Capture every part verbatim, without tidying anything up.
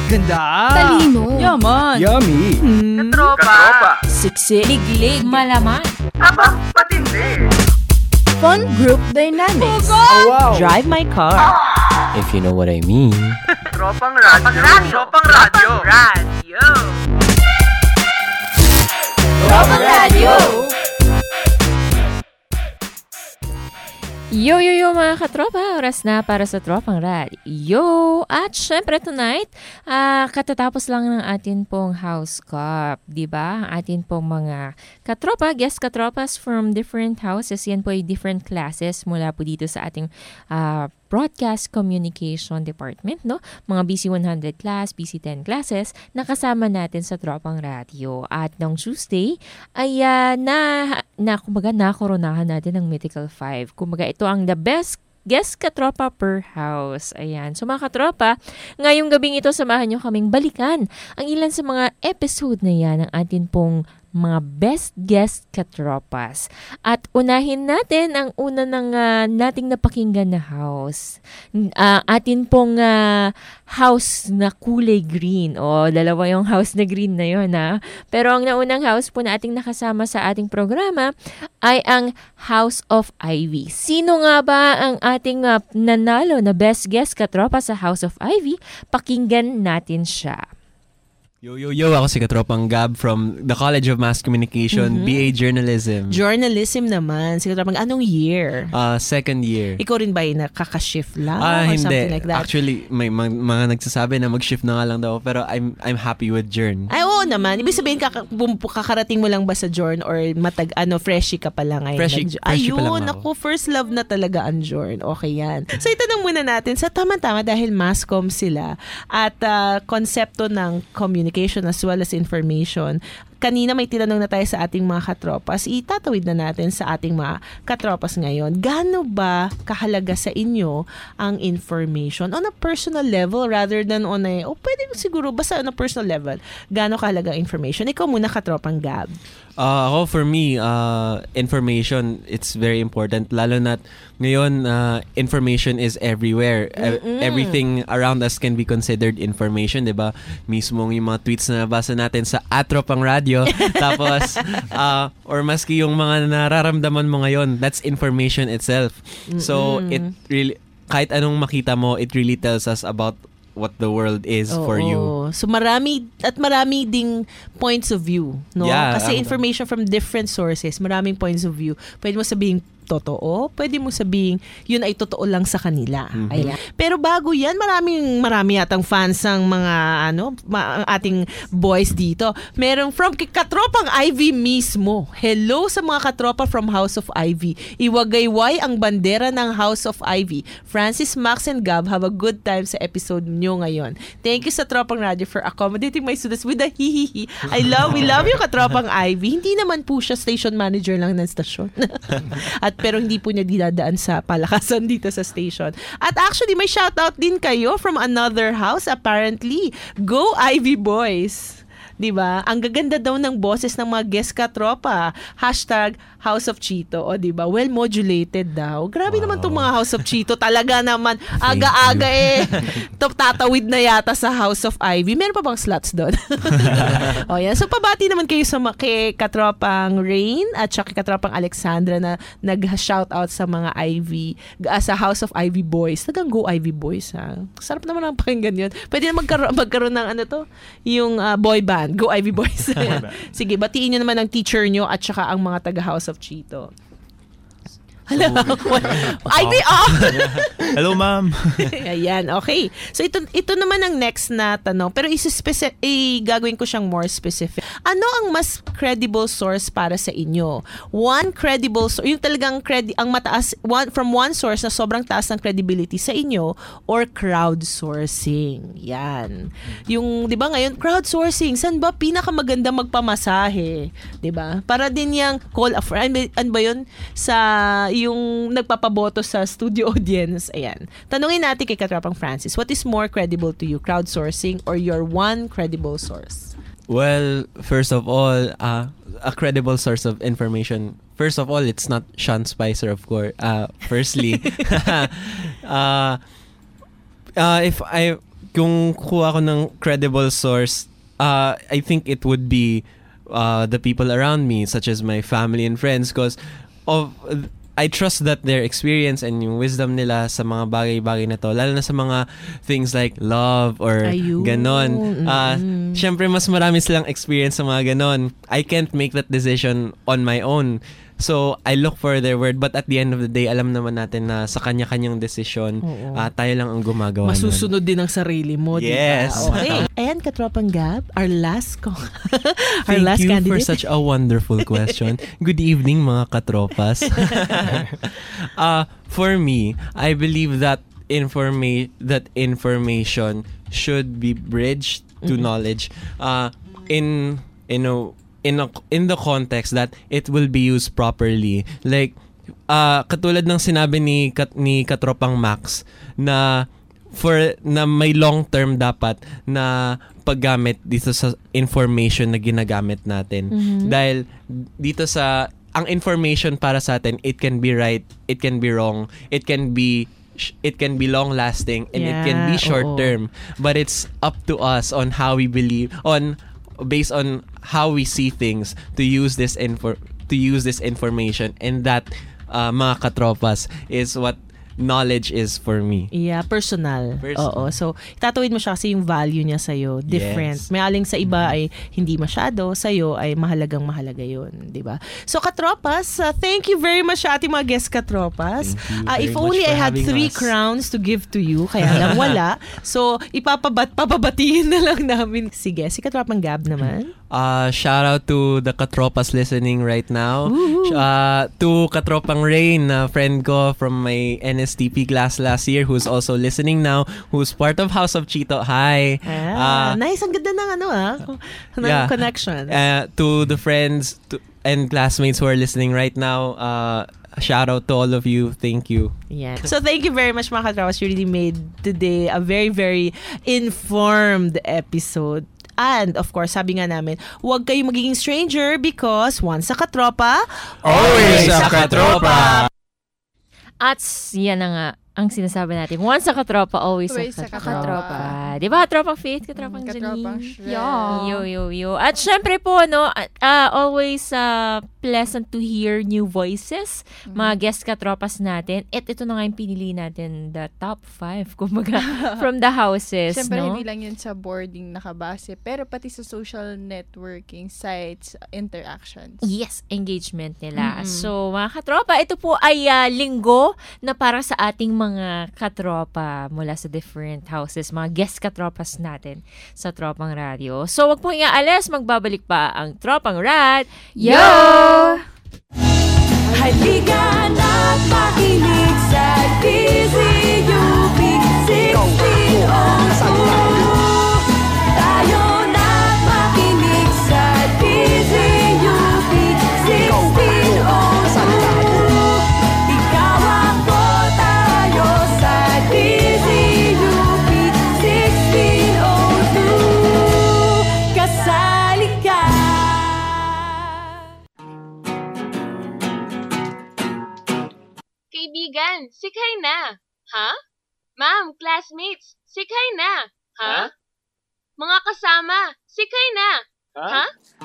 Ganda! Talino! Yaman! Yummy! Mm. Katropa! Katropa! Siksik! Liglig! Malaman! Aba, patindi! Fun group dynamics! Oh, wow! Drive my car! If you know what I mean. Tropang radyo! Tropang radyo! Radyo! Tropang radyo! Yo, yo, yo mga katropa, oras na para sa Tropang Radyo. At syempre tonight, uh, katatapos lang ng atin pong house cup, di ba? Ang atin pong mga katropa, guest katropas from different houses. Yan po ay different classes mula po dito sa ating uh, Broadcast Communication Department, no? Mga B C one hundred class, B C ten classes, nakasama natin sa Tropang Radyo. At noong Tuesday, ay uh, na, na, kumbaga, nakoronahan natin ng Mythical five. Kumbaga, ito ang the best guest katropa per house. Ayan. So mga katropa, ngayong gabing ito, samahan nyo kaming balikan ang ilan sa mga episode na yan ng atin pong mga best guest katropas. At unahin natin ang una ng uh, nating napakinggan na house. Uh, atin pong uh, house na kulay green. O, dalawa yung house na green na yun, ha? Pero ang naunang house po na ating nakasama sa ating programa ay ang House of Ivy. Sino nga ba ang ating uh, nanalo na best guest katropa sa House of Ivy? Pakinggan natin siya. Yo, yo, yo! Ako si Katropang Gab from the College of Mass Communication, Mm-hmm. B A Journalism. Journalism naman. Sige, Katropang, anong year? Uh, second year. Ikaw rin ba yung nakaka-shift lang? Ah, or hindi. something like that? Actually, may mga, mga nagsasabi na mag-shift na nga lang daw, pero I'm I'm happy with Journ. Ay, oo naman. Ibig sabihin, kaka, bum, kakarating mo lang ba sa Journ or matag, ano, freshie ka pa lang ngayon? Freshie, nag- freshie pa Ayun, lang ako. ako, first love na talaga ang Journ. Okay yan. So, itanong muna natin, sa tama-tama dahil masscom sila at uh, konsepto ng communication as well as information. Kanina may tinanong na tayo sa ating mga katropas. Itatawid na natin sa ating mga katropas ngayon. Gaano ba kahalaga sa inyo ang information on a personal level rather than on a, oh pwede siguro, basta on a personal level. Gaano kahalaga ang information? Ikaw muna, Katropang Gab. Uh, ako, for me, uh, information, it's very important. Lalo na ngayon, uh, information is everywhere. Mm-mm. Everything around us can be considered information, di ba? Mismo yung mga tweets na nabasa natin sa Atropang Radio. Tapos, uh, or maski yung mga nararamdaman mo ngayon, that's information itself. Mm-mm. So, it really, kahit anong makita mo, it really tells us about what the world is Oo. for you. So marami at marami ding points of view, no? Yeah, Kasi um, information from different sources, maraming points of view. Pwede mo sabihin totoo, pwede mo sabihin yun ay totoo lang sa kanila. Mm-hmm. Ayan. Pero bago yan, maraming marami yatang fans ng mga ano, ma- ating boys dito. Merong from Katropang Ivy mismo. Hello sa mga katropa from House of Ivy. Iwagayway ang bandera ng House of Ivy. Francis, Max, and Gab, have a good time sa episode nyo ngayon. Thank you sa Tropang Radio for accommodating my students with a hihihi. I love, we love you, Katropang Ivy. Hindi naman po siya station manager lang ng stasyon. At pero hindi po niya dinadaan sa palakasan dito sa station. At actually, may shoutout din kayo from another house apparently. Go Ivy Boys! Diba? Ang gaganda daw ng boses ng mga guest katropa. Hashtag House of Chito. O diba? Well modulated daw. Grabe wow. naman itong mga House of Chito. Talaga naman. Aga-aga eh. Tatawid na yata sa House of Ivy. Meron pa bang slots doon? O yan. So pabati naman kayo sa kay Katropang Rain at saka kay Katropang Alexandra na nag-shoutout sa mga Ivy, uh, sa House of Ivy Boys. Tagang Go Ivy Boys, ha? Sarap naman ang pakinggan yun. Pwede na magkaroon, magkaroon ng ano to? Yung uh, boy band. Go Ivy Boys. Sige, batiin nyo naman ang teacher nyo at saka ang mga taga House of Chito. Hello. Ivy off. Hello, ma'am. Ayan, okay. So ito ito naman ang next na tanong, pero isa-specific eh, gagawin ko siyang more specific. Ano ang mas credible source para sa inyo? One credible source, yung talagang credi ang mataas one from one source na sobrang taas ng credibility sa inyo or crowdsourcing. Yan. Yung 'di ba ngayon crowdsourcing, saan ba pinakamaganda magpamasahe, 'di ba? Para din yang call a friend, ano ba 'yun sa yung nagpapaboto sa studio audience. Ayan. Tanungin natin kay Katropang Francis, what is more credible to you, crowdsourcing or your one credible source? Well, first of all, uh, a credible source of information. First of all, it's not Sean Spicer, of course. Uh, firstly, uh, uh, if I kung kuha ko ng credible source, uh, I think it would be uh, the people around me, such as my family and friends, because of I trust that their experience and yung wisdom nila sa mga bagay-bagay na to, lalo na sa mga things like love or Ayun. ganon. Uh, Mm-mm. Siyempre, mas marami silang experience sa mga ganon. I can't make that decision on my own. So, I look for their word. But at the end of the day, alam naman natin na sa kanya-kanyang decision, Oo. uh, tayo lang ang gumagawa. Masusunod din ang sarili mo, Yes. di ba? Okay. And Katropang Gab, our last co- our Thank last you candidate. for such a wonderful question. Good evening, mga katropas. uh, for me, I believe that informa- that information should be bridged to Mm-hmm. knowledge uh, in in a in a, in the context that it will be used properly. Like uh, katulad ng sinabi ni Kat, ni Katropang Max na for na may long term dapat na paggamit dito sa information na ginagamit natin. Mm-hmm. Dahil dito sa ang information para sa atin, it can be right, it can be wrong, it can be it can be long lasting, and it can be Yeah, short oo. term. But it's up to us on how we believe on based on how we see things to use this info to use this information, and that uh, mga katropas is what knowledge is for me. Yeah, personal. Personal. Oo. So, tatawid mo siya kasi yung value niya sa'yo, different. Yes. May aling sa iba ay hindi masyado, sa'yo ay mahalagang mahalaga yun, di ba? So, Katropas, uh, thank you very much sa ating mga guest Katropas. Thank you Uh, very if much only for I had having three us. crowns to give to you, kaya lang wala. So, ipapabat papabatiin na lang namin. Sige, si Katropang Gab naman. Uh, shout out to the Katropas listening right now. Woohoo. Uh, to Katropang Rain, na friend ko from my N S T P class last year, who's also listening now, who's part of House of Chito. Hi. Ah, Uh, nice. Ang ganda ng ano ah, ng Yeah. connection. Uh, to the friends to, and classmates who are listening right now, uh, shout out to all of you. Thank you. Yeah. So thank you very much mga katropas. You really made today a very, very informed episode. And of course, sabi nga namin, huwag kayong magiging stranger because once a katropa, Always a katropa! At yan na nga ang sinasabi natin. Once a katropa, always, Always a a katropa. katropa. Di ba? Katropang Faith, katropang Mm, Janine. katropang Shred. Yo, yo, yo. At syempre po, no, uh, always uh, pleasant to hear new voices. Mga guest katropas natin. At ito na nga yung pinili natin, the top five, kumbaga, from the houses, Siyempre, no? hindi lang yun sa boarding nakabase, pero pati sa social networking sites, interactions. Yes, engagement nila. Mm-mm. So, mga katropa, ito po ay uh, linggo na para sa ating mga katropa mula sa different houses, mga guest katropas natin sa Tropang Radio. So, wag po iaalis, magbabalik pa ang Tropang Rad. Yo! Halika na't makinig sa D Z U P sixteen oh two. Tayo na't makinig sa D Z U P sixteen oh two. Ikaw ako, tayo sa D Z U P sixteen oh two. Kasali ka. Kaibigan, sikay na. Ha? Ma'am, classmates, sikay na. Ha? Mga kasama, sikay na. Ha?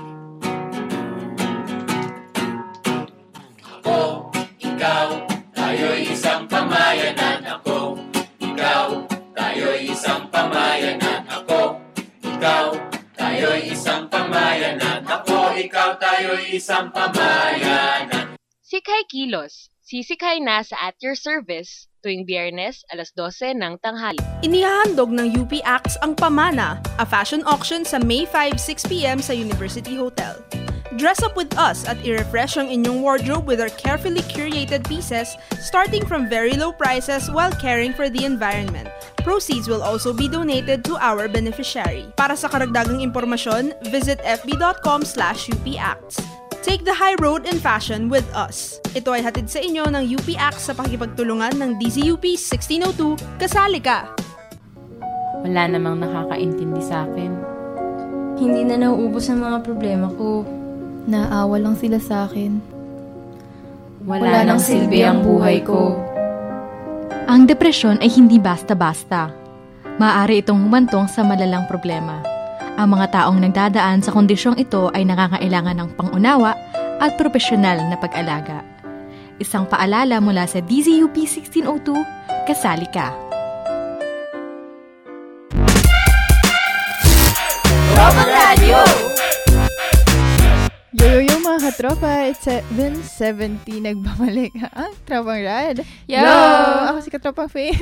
Ako, ikaw, tayo'y isang pamayanan. Ako, ikaw, tayo'y isang pamayanan. Ako, ikaw, tayo'y isang pamayanan. Ako, ikaw, tayo'y isang pamayanan. Sikay Kilos, sisikay na sa At Your Service tuwing Biyernes alas dose ng tanghali. Inihahandog ng U P Acts ang Pamana, a fashion auction sa May five, six p.m. sa University Hotel. Dress up with us at i-refresh ang inyong wardrobe with our carefully curated pieces starting from very low prices while caring for the environment. Proceeds will also be donated to our beneficiary. Para sa karagdagang impormasyon, visit f b dot com slash U P Acts. Take the high road in fashion with us. Ito ay hatid sa inyo ng U P Acts sa pakikipagtulungan ng D Z U P sixteen oh two. Kasali ka! Wala namang nakakaintindi sa akin. Hindi na nauubos ang mga problema ko. Naawa lang sila sa akin. Wala, Wala nang nang silbi ang buhay ko. Ang depresyon ay hindi basta-basta. maaari itong humantong sa malalang problema. Ang mga taong nagdadaan sa kondisyong ito ay nangangailangan ng pangunawa at profesional na pag-alaga. Isang paalala mula sa D Z U P sixteen oh two, kasali ka. Tropang Radyo! Yo, yo, yo mga katropa, it's seven seventy, nagbabalik ang Tropang Rad. Yo! Ako si Katropang Faith.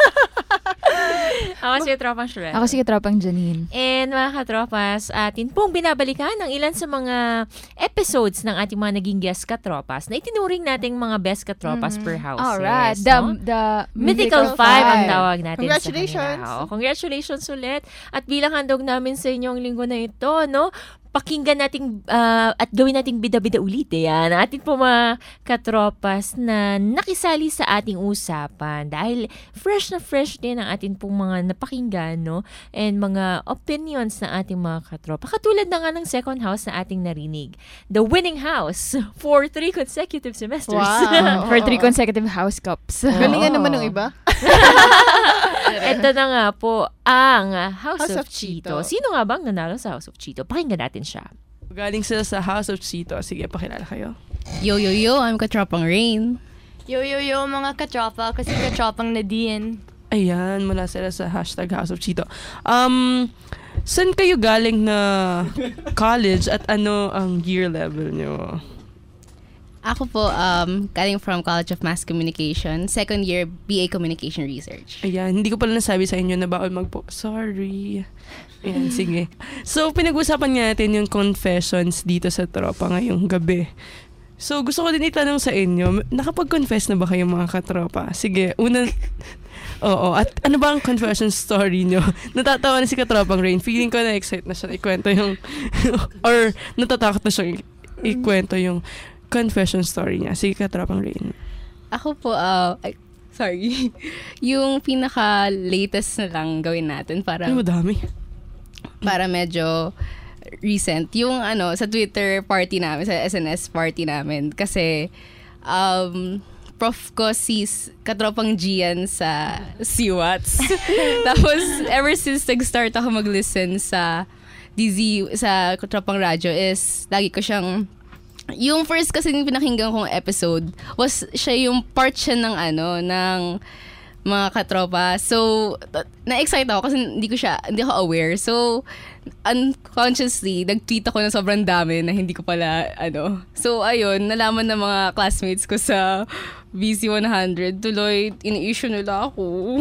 Ako si Katropang Shred. Ako si Katropang Janine. And mga katropas, atin pong binabalikan ang ilan sa mga episodes ng ating mga naging guest katropas na itinuring nating mga best katropas Mm-hmm. per houses. Alright, the, no? the Mythical, Mythical Five ang Five. tawag natin Congratulations. sa kanila. Oh, congratulations ulit. At bilang handog namin sa inyong linggo na ito, no? Pakinggan nating uh, at gawin nating bida-bida ulit. Yan. Atin po mga katropas na nakisali sa ating usapan dahil fresh na fresh din ang atin pong mga napakinggan, no? And mga opinions ng ating mga katropa. Katulad na nga ng second house na ating narinig. The winning house for three consecutive semesters. Wow. For three consecutive house cups. Galingan naman ng iba. Ito na nga po ang House, House of, of Cheeto. Cheeto. Sino nga bang nanalo sa House of Cheeto? Pakinggan natin siya. Galing sila sa House of Cheeto. Sige, pakilala kayo. Yo, yo, yo, I'm Katropang Rain. Yo, yo, yo, mga katropa. Kasi katropang Nadine. Ayan, mula sila sa hashtag House of Cheeto. Um, saan kayo galing na college at ano ang year level nyo? Ako po, um, galing from College of Mass Communication, second year B A Communication Research. Ayan, hindi ko pala nasabi sa inyo na bawal magpo. Sorry. Ayan, sige. So, pinag-usapan nga natin yung confessions dito sa tropa ngayong gabi. So, gusto ko din itanong sa inyo, nakapag-confess na ba kayo mga katropa? Sige, unang... Oo, at ano ba ang confession story nyo? Natatawa na si Katropang Rain. Feeling ko na-excite na siya na ikwento yung... or natatakot na siya ikwento yung confession story niya. Sige, Katropang Rain. Ako po, uh, ay, sorry, yung pinaka-latest na lang gawin natin para... Ay, madami. Para medyo recent. Yung ano, sa Twitter party namin, sa S N S party namin. Kasi, um... prof ko si Katropang Gian sa C W A T S. Tapos, ever since nag-start ako mag-listen sa D Z, sa Katropang Radyo is, lagi ko siyang, yung first kasi yung pinakinggan kong episode was siya yung part siya ng ano, ng mga katropa. So, na-excite ako kasi hindi ko siya, hindi ako aware. So, unconsciously, nag-tweet ako na sobrang dami na hindi ko pala, ano. So, ayun, nalaman ng mga classmates ko sa B C one hundred, tuloy, ini-issue nila ako.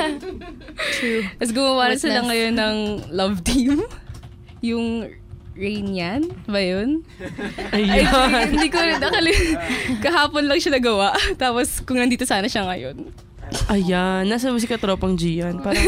True. Tapos gumawa na sila ngayon ng love team. Yung Rain yan? Ba yun? Ayun. Ay, hindi ko rin nakali... Kahapon lang siya nagawa. Tapos kung nandito sana siya ngayon. Ayan, nasa si Katropang Gian. Parang...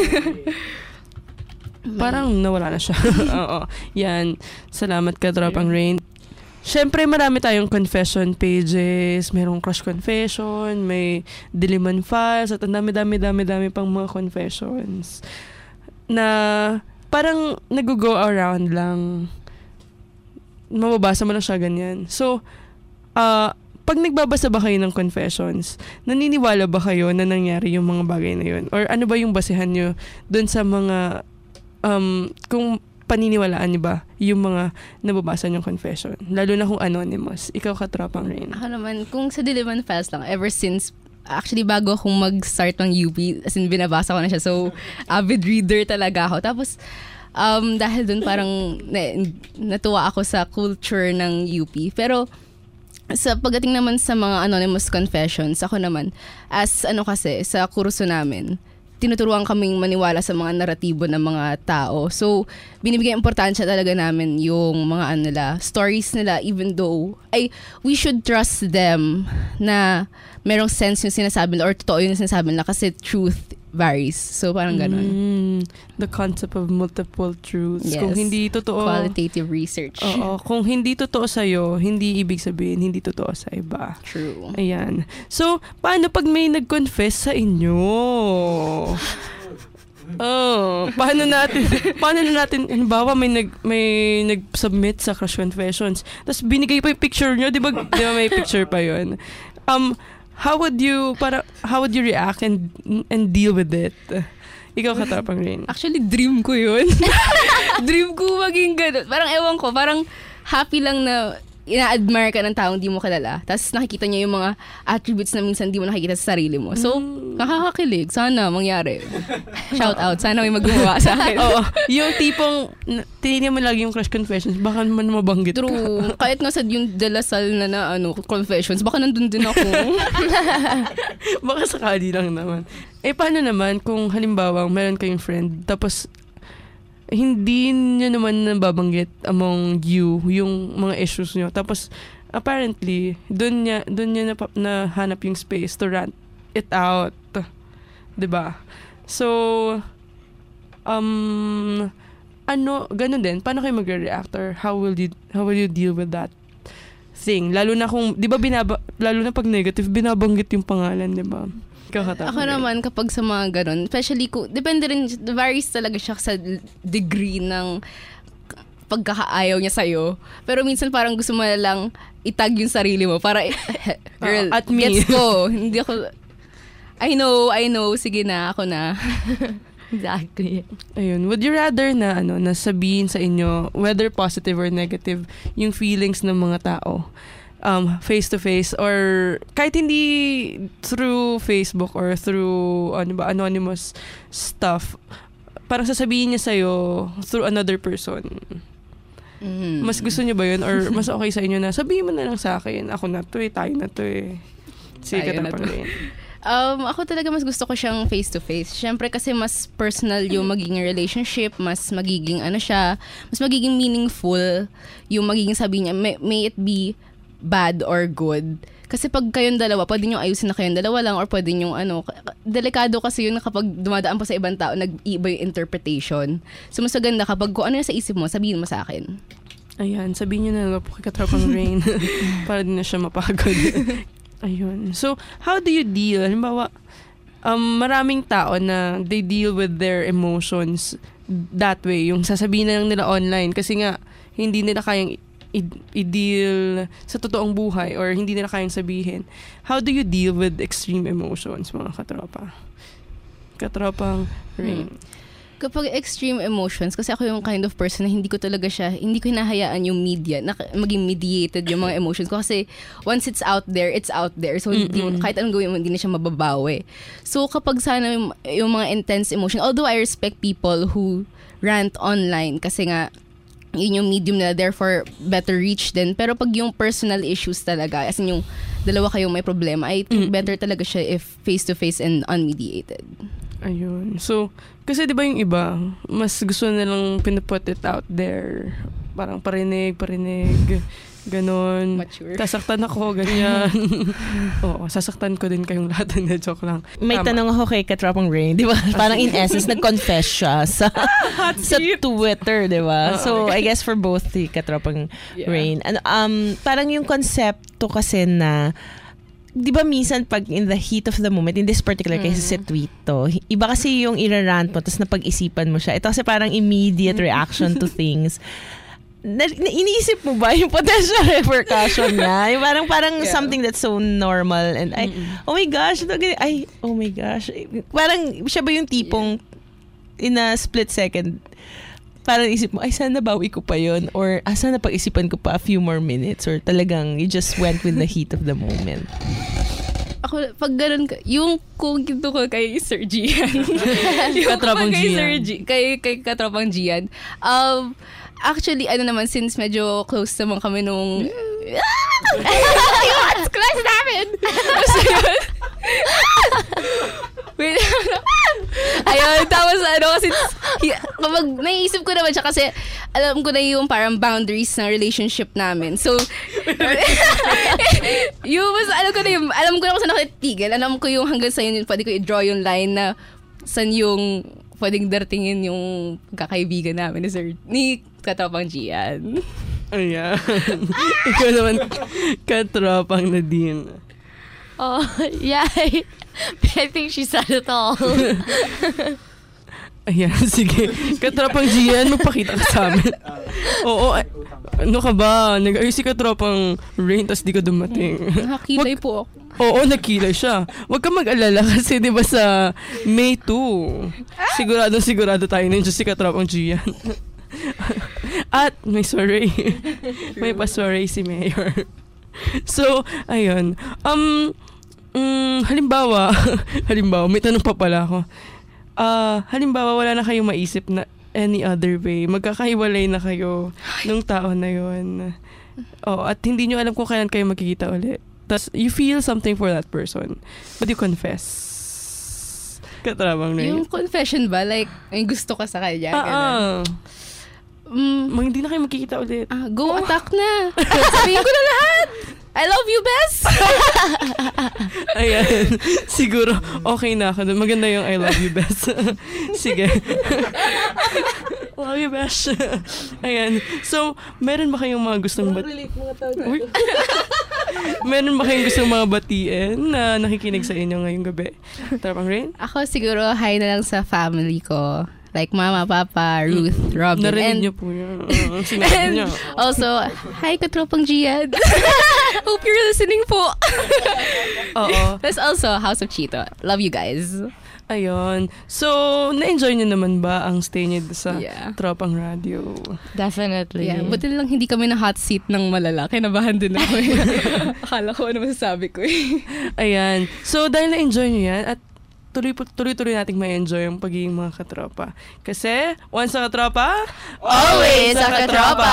parang nawala na siya. Oo. Yan. Salamat Katropang Rain. Siyempre, marami tayong confession pages, merong crush confession, may Diliman files, at ang dami-dami-dami-dami pang mga confessions na parang nag-go around lang. Mababasa mo lang siya ganyan. So, uh, pag nagbabasa ba kayo ng confessions, naniniwala ba kayo na nangyari yung mga bagay na yun? Or ano ba yung basehan nyo dun sa mga, um, kung paniniwalaan niyo ba yung mga nababasa niyong confession? Lalo na kung anonymous. Ikaw, Katropang Rain. Ako naman, kung sa Diliman Files lang, ever since, actually bago akong mag-start ng U P, as in binabasa ko na siya. So, avid reader talaga ako. Tapos, um, dahil dun parang na, natuwa ako sa culture ng U P. Pero, sa pagdating naman sa mga anonymous confessions, ako naman, as ano kasi, sa kurso namin, tinuturuan kaming maniwala sa mga naratibo ng mga tao. So, binibigay importansya talaga namin yung mga ano nila, stories nila, even though, ay, we should trust them na merong sense yung sinasabi nila or totoo yung sinasabi nila kasi truth varies. So, parang ganun. Mm, the concept of multiple truths. Yes. Kung hindi totoo... Qualitative research. Oo. Kung hindi totoo sa'yo, hindi ibig sabihin, hindi totoo sa iba. True. Ayan. So, paano pag may nag-confess sa inyo? Oh, paano natin paano na natin halimbawa may nag may nag-submit sa crush confessions. Tapos binigay pa yung picture niyo, 'di ba? 'Di ba may picture pa 'yon? Um how would you para how would you react and and deal with it? Ikaw, Katropang Rain. Actually, dream ko yun. Dream ko maging ganun. Parang ewan ko, parang happy lang na ina-admire ka ng taong di mo kilala. Tapos nakikita niya yung mga attributes na minsan di mo nakikita sa sarili mo. So, mm. nakakakilig. Sana mangyari. Shout out. Sana may magawa sa akin. Oo. Yung tipong, tinignan mo lagi yung crush confessions, baka naman mabanggit True. ka. Kahit nga sa yung dalasal na na ano, confessions, baka nandun din ako. Baka sakali lang naman. Eh, paano naman kung halimbawa meron kayong friend, tapos hindi niya naman nababanggit among you yung mga issues niyo. Tapos, apparently, doon niya, doon niya nap- nahanap yung space to rant it out. Diba? So, um, ano, ganun din, paano kayo magre-react or how will you, how will you deal with that thing? Lalo na kung, di ba, binaba, lalo na pag negative, binabanggit yung pangalan, di ba? Ako naman kapag sa mga ganun, especially ko, depende rin, varies talaga siya sa degree ng pagkakaayaw niya sa'yo. Pero minsan parang gusto mo lang itag yung sarili mo para, girl, uh, at me. gets ko. Hindi ako, I know, I know, sige na, ako na. Exactly. Ayun, would you rather na, ano, na sabihin sa inyo, whether positive or negative, yung feelings ng mga tao? Um, face-to-face or kahit hindi through Facebook or through ano ba, anonymous stuff, parang sasabihin niya sa'yo through another person. Mm. Mas gusto niyo ba yun? Or mas okay sa inyo na sabihin mo na lang sa akin, ako na to eh, tayo na to eh. Sige ka na rin. Um, ako talaga mas gusto ko siyang face-to-face. Siyempre kasi mas personal yung magiging relationship, mas magiging ano siya, mas magiging meaningful yung magiging sabi niya, may, may it be bad or good. Kasi pag kayong dalawa, pwede nyo ayusin na kayong dalawa lang or pwede nyo ano, delikado kasi yun na kapag dumadaan pa sa ibang tao, nag-iiba yung interpretation. So mas maganda kapag kung ano yung sa isip mo, sabihin mo sa akin. Ayan, sabihin nyo na lang po kay Katropang Rain para din na siya mapagod. Ayun. So, how do you deal? Halimbawa, um, maraming tao na they deal with their emotions that way. Yung sasabihin na lang nila online kasi nga, hindi nila kayang I- i-deal sa totoong buhay or hindi nila kayang sabihin. How do you deal with extreme emotions, mga katropa? Katropang Rain. Hmm. Kapag extreme emotions, kasi ako yung kind of person na hindi ko talaga siya, hindi ko hinahayaan yung media, na maging mediated yung mga emotions ko. Kasi once it's out there, it's out there. So, hindi, kahit anong gawin mo, hindi na siya mababawi. So, kapag sana yung, yung mga intense emotion, although I respect people who rant online, kasi nga, yun yung medium nila, therefore better reach din. Pero pag yung personal issues talaga, as in yung dalawa kayong may problema, I think mm. better talaga siya if face-to-face and unmediated. Ayun. So, kasi di ba yung iba, mas gusto nilang pinaput it out there. Parang parinig, parinig, ganon. Mature. Sasaktan ako, ganyan. Oo, sasaktan ko din kayong lahat. Hindi, joke lang. May Tama. tanong ako kay Katropang Rain, di ba? Parang in essence, nag-confess siya sa, sa Twitter, di ba? So, I guess for both the Katropang yeah. Rain. Ano, um, parang yung konsepto kasi na, di ba minsan pag in the heat of the moment, in this particular case, mm. sa tweet to, iba kasi yung irarant mo, tapos napag-isipan mo siya. Ito kasi parang immediate reaction to things. Na, na, iniisip mo ba yung potential repercussion niya? Yung parang parang yeah. something that's so normal and ay, oh my gosh, ito, ay, oh my gosh. Parang siya ba yung tipong in a split second, parang isip mo, ay, sana bawi ko pa yun? Or, ah, sana pag-isipan ko pa a few more minutes? Or talagang you just went with the heat of the moment? Ako, pag ganun, yung kung ginto ko kay Sir Gian. Yung Katropang kay Gian. Sir G, kay, kay Katropang Gian. Um, actually, ano naman, since medyo close naman kami nung... Yung class namin! Basta yun. Wait. Ayun, tapos ano, kasi kapag naiisip ko naman siya kasi alam ko na yung parang boundaries ng relationship namin. So, yung mas alam ko na yung, alam ko na kung saan ako titigil. Alam ko yung hanggang sa yun, pwede ko i-draw yung line na saan yung pwedeng dartingin yung kakaibigan namin ni Sir, ni Katropang Gian. Ayan. Ikaw naman, Katropang Nadine. Oh, yeah. I think she said it all. Ayan, sige. Katropang Gian, magpakita ka sa amin. Oo, ay, ano ka ba? Nag-ayos si Katropang Rain, tas di ka dumating. Nakakilay po ako. Oo, nagkilay siya. Huwag ka mag-alala kasi di ba sa May two, sigurado sigurado tayo nandiyan si Katropang Gian. At may sorry. May pa-sorry si Mayor. So, ayun. Um, um halimbawa, halimbawa, may tanong pa pala ako. Ah, uh, halimbawa wala na kayong maisip na any other way. Magkakahiwalay na kayo nung tao na yun. Oh, at hindi nyo alam kung kailan kayo magkikita ulit. Tapos, you feel something for that person. But you confess. Katrabang na yun. Yung confession ba? Like, may gusto ka sa kanya? Ah, ah. Mm, Mga hindi na kayo magkikita ulit. Ah, go oh. attack na. Sabihin ko na lahat. I love you, Bes. Ayan. Siguro, okay na ako. Maganda yung I love you, Bes. Sige. Love you, Bes. Ayan. So, meron ba kayong mga gustong bat... Uy. Meron ba kayong gustong mga batiin na nakikinig sa inyo ngayong gabi? Tarapang Rain? Ako siguro, hi na lang sa family ko. Like Mama, Papa, Ruth, Robin. Narinig niyo po yan. Uh, sinabi niyo. Also, hi Katropang Gian. Hope you're listening po. Oo. There's also House of Chito. Love you guys. Ayun. So, na-enjoy niyo naman ba ang stay niyo sa yeah. Tropang Radio? Definitely. Yeah. Buti lang hindi kami na hot seat ng malala. Kinabahan din ako. Akala ko ano masasabi ko eh. Ayan. So, dahil na-enjoy niyo yan at tuloy-tuloy nating ma-enjoy ang pagiging mga katropa. Kasi, once sa katropa, always sa katropa!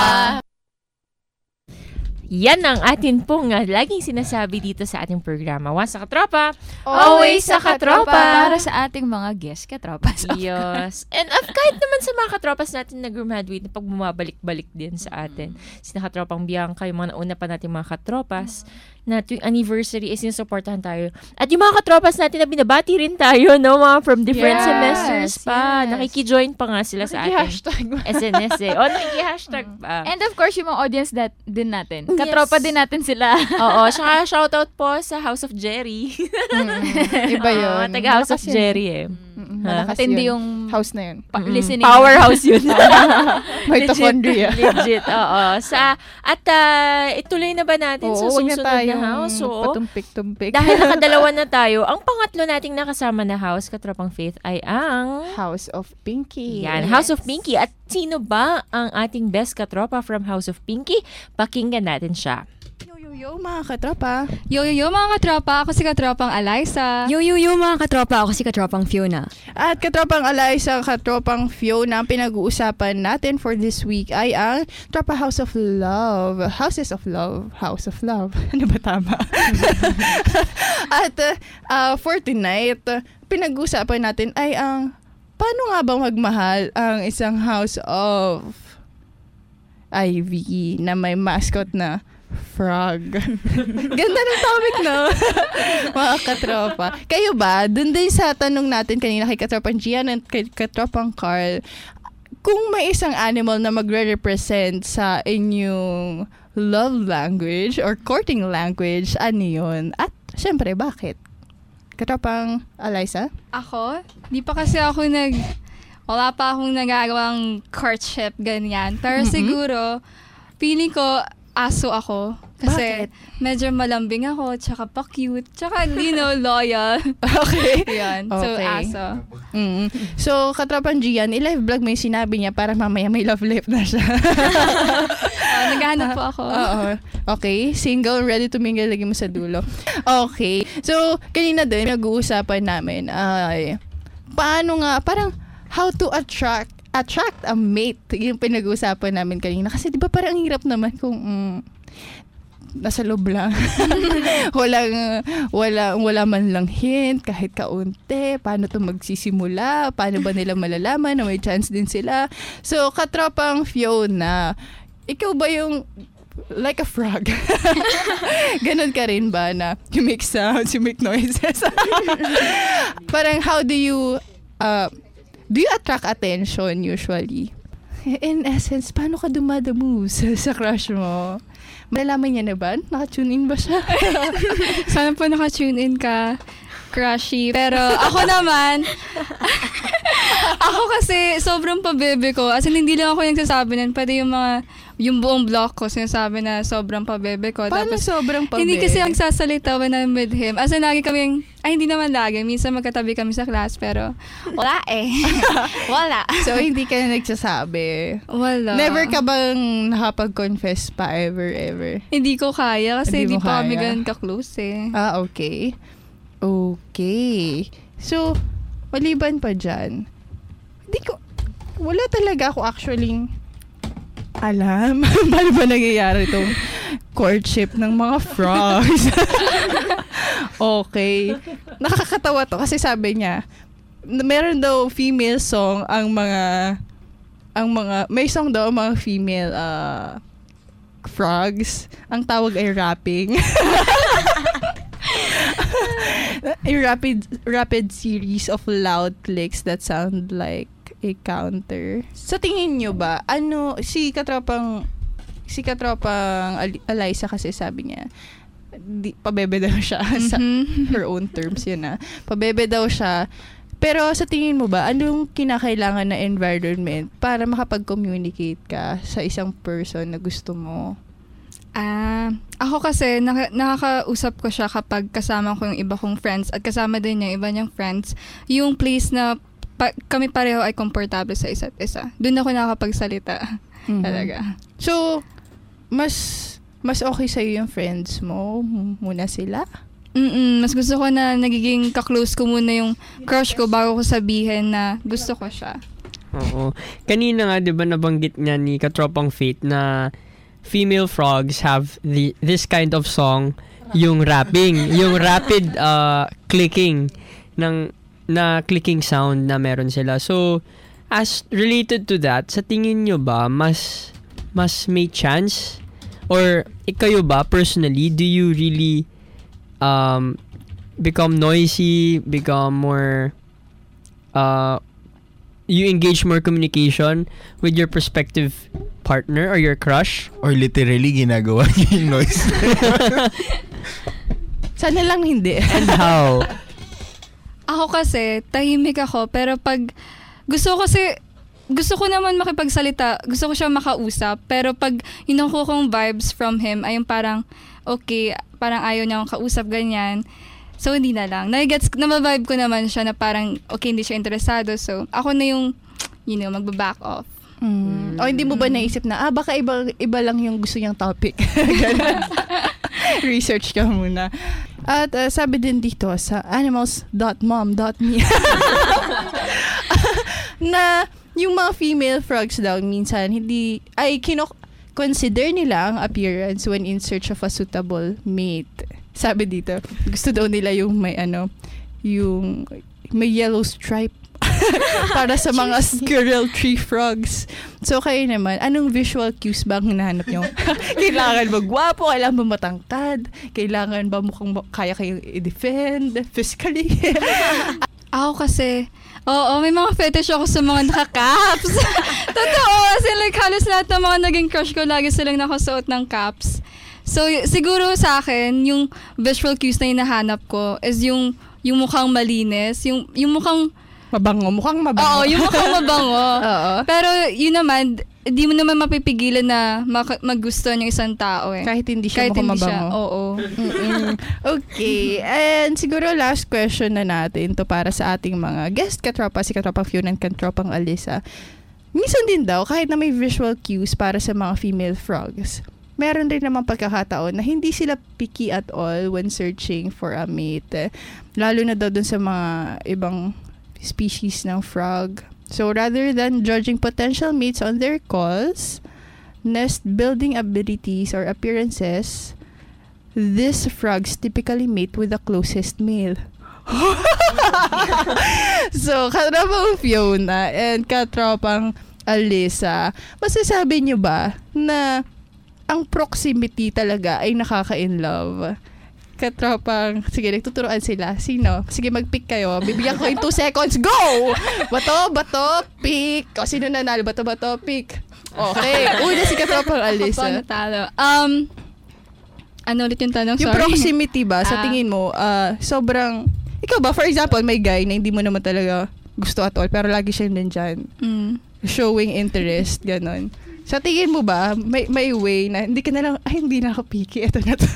Yan ang atin pong uh, laging sinasabi dito sa ating programa. Once sa katropa, always sa katropa! Para sa ating mga guest katropas. Yes. And uh, kahit naman sa mga katropas natin na graduate na pag bumabalik-balik din sa atin. Sina Katropang Bianca, yung mga nauna pa natin mga katropas, na tuwing anniversary is sinusuportahan tayo. At yung mga katropas natin na binabati rin tayo, no? Mga from different yes, semesters pa. Yes. Nakiki-join pa nga sila sa atin. S N S eh. O, nakiki-hashtag pa. And of course, yung mga audience that din natin. Katropa yes. din natin sila. Oo. Saka shoutout po sa House of Jerry. mm, iba yun. Uh, taga House of Jerry eh. Malakas Matindi yung house na yun. Pa- mm-hmm. Listening. Powerhouse yun. Mitochondria. Legit. legit. Oo. Sa, at uh, ituloy na ba natin Oo, sa susunod na house? So, patumpik-tumpik. Dahil nakadalawa na tayo, ang pangatlo nating nakasama na house, Katropang Faith, ay ang House of Pinky. Yan, yes. House of Pinky. At sino ba ang ating best katropa from House of Pinky? Pakinggan natin siya. Yo, mga katropa. Yo, yo, yo, mga katropa. Ako si Katropang Eliza. Yo, yo, yo, mga katropa. Ako si Katropang Fiona. At Katropang Eliza, Katropang Fiona, ang pinag-uusapan natin for this week ay ang Tropa House of Love. Houses of Love. House of Love. Ano ba tama? At uh, for tonight, pinag-uusapan natin ay ang paano nga bang magmahal ang isang House of Ivy na may mascot na frog. Ganda ng topic, no? Mga katropa. Kayo ba, dun din sa tanong natin kanina kay Katropang Gian at kay Katropang Carl, kung may isang animal na magre-represent sa inyong love language or courting language, ano yun? At, syempre, bakit? Katropang Eliza? Ako? Di pa kasi ako nag... Wala pa akong nagagawang courtship, ganyan. Pero mm-hmm. siguro, feeling ko, aso ako. Kasi bakit? Medyo malambing ako, tsaka pa-cute, tsaka, you know, loyal. Okay. Yan. So, okay. aso. Mm-hmm. So, Katropang Gian, i-live vlog mo yung sinabi niya para mamaya may love life na siya. uh, naghahanap po ako. Oo. Okay. Single, ready to mingle, lagi mo sa dulo. Okay. So, kanina din, nag-uusapan namin ay, paano nga, parang, how to attract attract a mate, yung pinag-uusapan namin kanina. Kasi di ba parang ang hirap naman kung mm, nasa loob lang. walang, wala, wala man lang hint, kahit kaunti, paano to magsisimula, paano ba nila malalaman na may chance din sila. So, Katropang Fiona, ikaw ba yung like a frog? Ganon ka rin ba na you make sounds, you make noises? Parang how do you uh, do you attract attention usually? In essence, paano ka dumadamo sa, sa crush mo? Malalaman niya na ba? Naka-tune in ba siya? Sana po naka-tune in ka, crushy. Pero ako naman, Ako kasi, sobrang pabebe ko. As in, hindi lang ako yung nagsasabi nun. Pwede yung mga, yung buong block ko, sinasabi na sobrang pabebe ko. Paano Tapos, sobrang pabebe? hindi kasi ang sasalita when I'm with him. As in, lagi kami, ay hindi naman lagi. Minsan magkatabi kami sa class, pero wala eh. Wala. So, hindi ka na nagsasabi? Wala. Never ka bang nakapag-confess pa ever, ever? Hindi ko kaya kasi Hindi hindi mo pa kami kaya? ganun ka-close eh. Ah, okay. Okay. So, maliban pa dyan, hindi ko, wala talaga ako actually alam. Paano ba nangyayari itong courtship ng mga frogs? Okay. Nakakatawa to kasi sabi niya, meron daw female song ang mga, ang mga, may song daw ang mga female uh, frogs. Ang tawag ay rapping. A rapid rapid series of loud clicks that sound like a counter. Sa tingin nyo ba, ano, si katropang, si katropang Al- Eliza kasi sabi niya, di, pabebe daw siya sa her own terms yun na. Pabebe daw siya. Pero sa tingin mo ba, anong kinakailangan na environment para makapag-communicate ka sa isang person na gusto mo? Ah, ako kasi naka, nakakausap ko siya kapag kasama ko yung iba kong friends at kasama din niya iba niyang friends. Yung place na pa, kami pareho ay komportable sa isa't isa. Doon ako nakakapagsalita. Mm-hmm. Talaga. So, mas mas okay sa'yo yung friends mo muna sila? Mm-mm, mas gusto ko na nagiging ka-close ko muna yung crush ko bago ko sabihin na gusto ko siya. Oo. Kanina nga, di ba, nabanggit niya ni Katropang Faith na female frogs have the this kind of song, yung rapping, yung rapid uh, clicking ng na clicking sound na meron sila. So, as related to that, sa tingin nyo ba, mas mas may chance? Or, ikayo ba, personally, do you really um, become noisy, become more, uh, you engage more communication with your prospective partner or your crush? Or literally, ginagawa niya yung noise. Sana lang hindi. And how? Ako kasi, tahimik ako, pero pag gusto ko kasi, gusto ko naman makipagsalita, gusto ko siya makausap, pero pag inukuha kong vibes from him, ay yung parang, okay, parang ayaw niya akong kausap, ganyan. So, hindi na lang. Nagigets, na-vibe ko naman siya na parang, okay, hindi siya interesado. So, ako na yung, you know, magbaback off. Mm. O hindi mo ba naisip na, ah, baka iba, iba lang yung gusto niyang topic. Research ka muna. At uh, sabi din dito sa animals dot mom dot me na yung mga female frogs daw minsan hindi, ay kinok consider nila ang appearance when in search of a suitable mate. Sabi dito, gusto daw nila yung may ano, yung may yellow stripe para sa mga squirrel tree frogs. So, kayo naman, anong visual cues ba ang hinahanap nyo? Kailangan ba gwapo? Kailangan ba matangkad? Kailangan ba mukhang kaya kayong i-defend physically? Ako kasi, oo, may mga fetish ako sa mga naka-caps. Totoo, kasi like halos lahat ng mga naging crush ko, lagi silang nakasuot ng caps. So, y- siguro sa akin, yung visual cues na hinahanap ko is yung, yung mukhang malinis, yung, yung mukhang mabango, mukhang mabango. Oo, yung mukhang mabango. Oo. Pero yun naman, di mo naman mapipigilan na maka- magustuhan yung isang tao eh. Kahit hindi siya Kahit mukhang hindi siya, mabango. oo. Okay. And siguro last question na natin to para sa ating mga guest katropa, si Katropang Fiona and Katropang Alyssa. Minsan din daw, kahit na may visual cues para sa mga female frogs, meron rin naman pagkakataon na hindi sila picky at all when searching for a mate. Lalo na daw dun sa mga ibang species ng frog. So, rather than judging potential mates on their calls, nest building abilities, or appearances, these frogs typically mate with the closest male. So, Katropang Fiona and Katropang Alyssa, masasabi nyo ba na ang proximity talaga ay nakaka-inlove? Katropang, sige, nagtuturoan sila. Sino? Sige, mag-pick kayo. Bibigyan ko yung two seconds. Go! Bato, bato, pick. O, sino nanalo? Bato, bato, pick. Okay. Una si Katropang Alyssa. Paano talo? Um, ano ulit yung tanong? Yung Sorry. proximity ba, sa Ah. tingin mo, uh, sobrang, ikaw ba, for example, may guy na hindi mo naman talaga gusto at all, pero lagi siyang nandyan. Mm. Showing interest, ganon. Sa tingin mo ba, may, may way na hindi ka na lang, ay, hindi na ako picky, eto na to.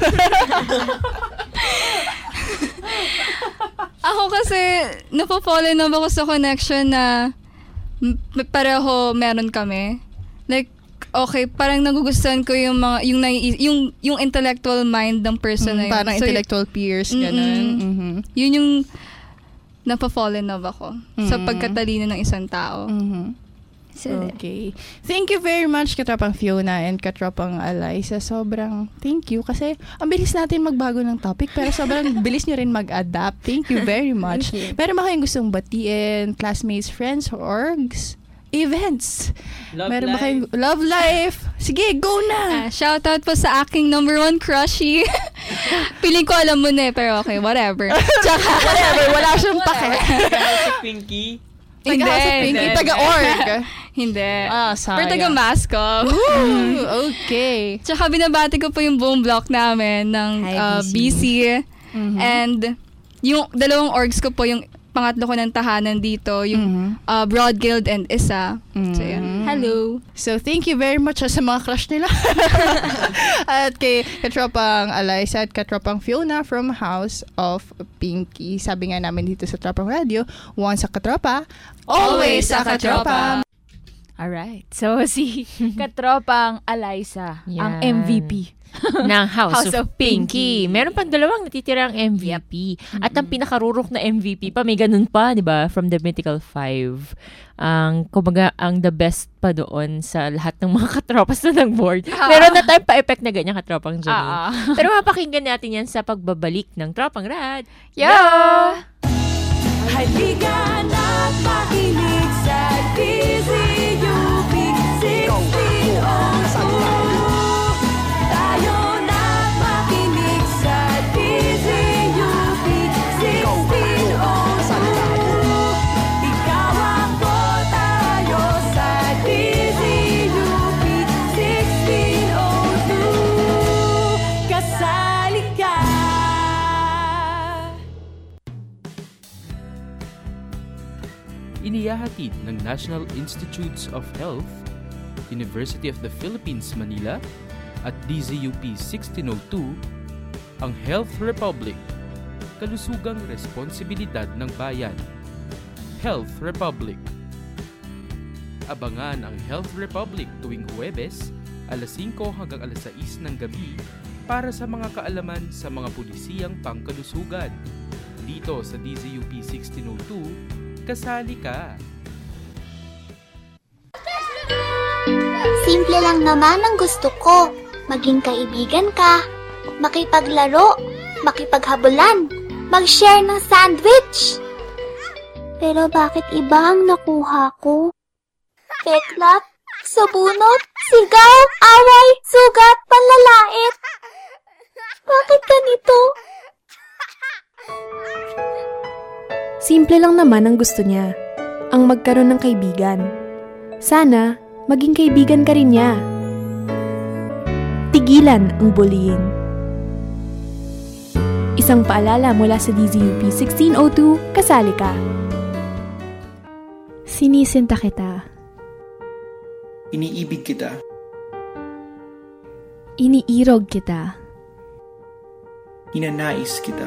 Ako kasi, napapall in love ako sa connection na m- pareho meron kami. Like, okay, parang nagugustuhan ko yung mga, yung, nai- yung, yung intellectual mind ng person Mm, na yun. parang So, intellectual peers, ganon. Mm-mm. Yun yung napapall in love ako sa Mm. pagkatalino ng isang tao. Mm-hmm. Okay. Thank you very much, Katropang Fiona and Katropang Eliza. Sobrang thank you kasi ang bilis natin magbago ng topic pero sobrang bilis nyo rin mag-adapt. Thank you very much. Pero ba kayong gustong batiin, classmates, friends, orgs, events? Love Meron ba life. kayong love life? Sige, go na! Ah, shoutout po sa aking number one crushie. Piling ko alam mo na eh, pero okay, whatever. Tsaka, whatever, wala siyang pake. Si Pinky. Hindi, Taga-House of Pinky, hindi. taga-org. Hindi. Ah, sayang. Pero taga-Mascom. Ooh, okay. Tsaka binabati ko po yung buong block namin ng Hi, uh, B C. B C. Mhm. And yung dalawang orgs ko po, yung pangatlo ko ng tahanan dito, yung uh, Broad Guild and isa. So, yun. Hello. So, thank you very much sa mga crush nila. At kay Katropang Eliza at Katropang Fiona from House of Pinky. Sabi nga namin dito sa Tropang Radio, once sa katropa, always sa katropa. Alright. So, si Katropang Eliza, ang Yan. M V P. ng House, House of, of Pinky. Pinky. Meron pang dalawang natitirang M V P. At ang pinakarurok na M V P pa, may ganun pa, di ba? From the Mythical Five. Ang, kumbaga, ang the best pa doon sa lahat ng mga katropas na nag-board. Ah. Meron na tayong pa-effect na ganyan katropang Janine. Ah. Pero mapakinggan natin yan sa pagbabalik ng Tropang Rad. Yo! Halika na't makinig sa D Z U P sixteen oh two. Tayo na't makinig sa D Z U P sixteen oh two. Ikaw ako, tayo sa D Z U P sixteen oh two. Kasali ka. Inihahatid ng National Institutes of Health, University of the Philippines, Manila, at D Z U P sixteen oh two, ang Health Republic, kalusugang responsibilidad ng bayan. Health Republic. Abangan ang Health Republic tuwing Huwebes, alas singko hanggang alas sais ng gabi para sa mga kaalaman sa mga pulisiyang pangkalusugan. Dito sa D Z U P sixteen oh two, kasali ka! Simple lang naman ang gusto ko. Maging kaibigan ka, makipaglaro, makipaghabulan, mag-share ng sandwich. Pero bakit iba ang nakuha ko? Peklat, sabunot, sigaw, away, sugat, panlalait. Bakit ganito? Simple lang naman ang gusto niya, ang magkaroon ng kaibigan. Sana, maging kaibigan ka rin niya. Tigilan ang bullying. Isang paalala mula sa D Z U P sixteen oh two, kasali ka. Sinisinta kita. Iniibig kita. Iniirog kita. Ninanais kita.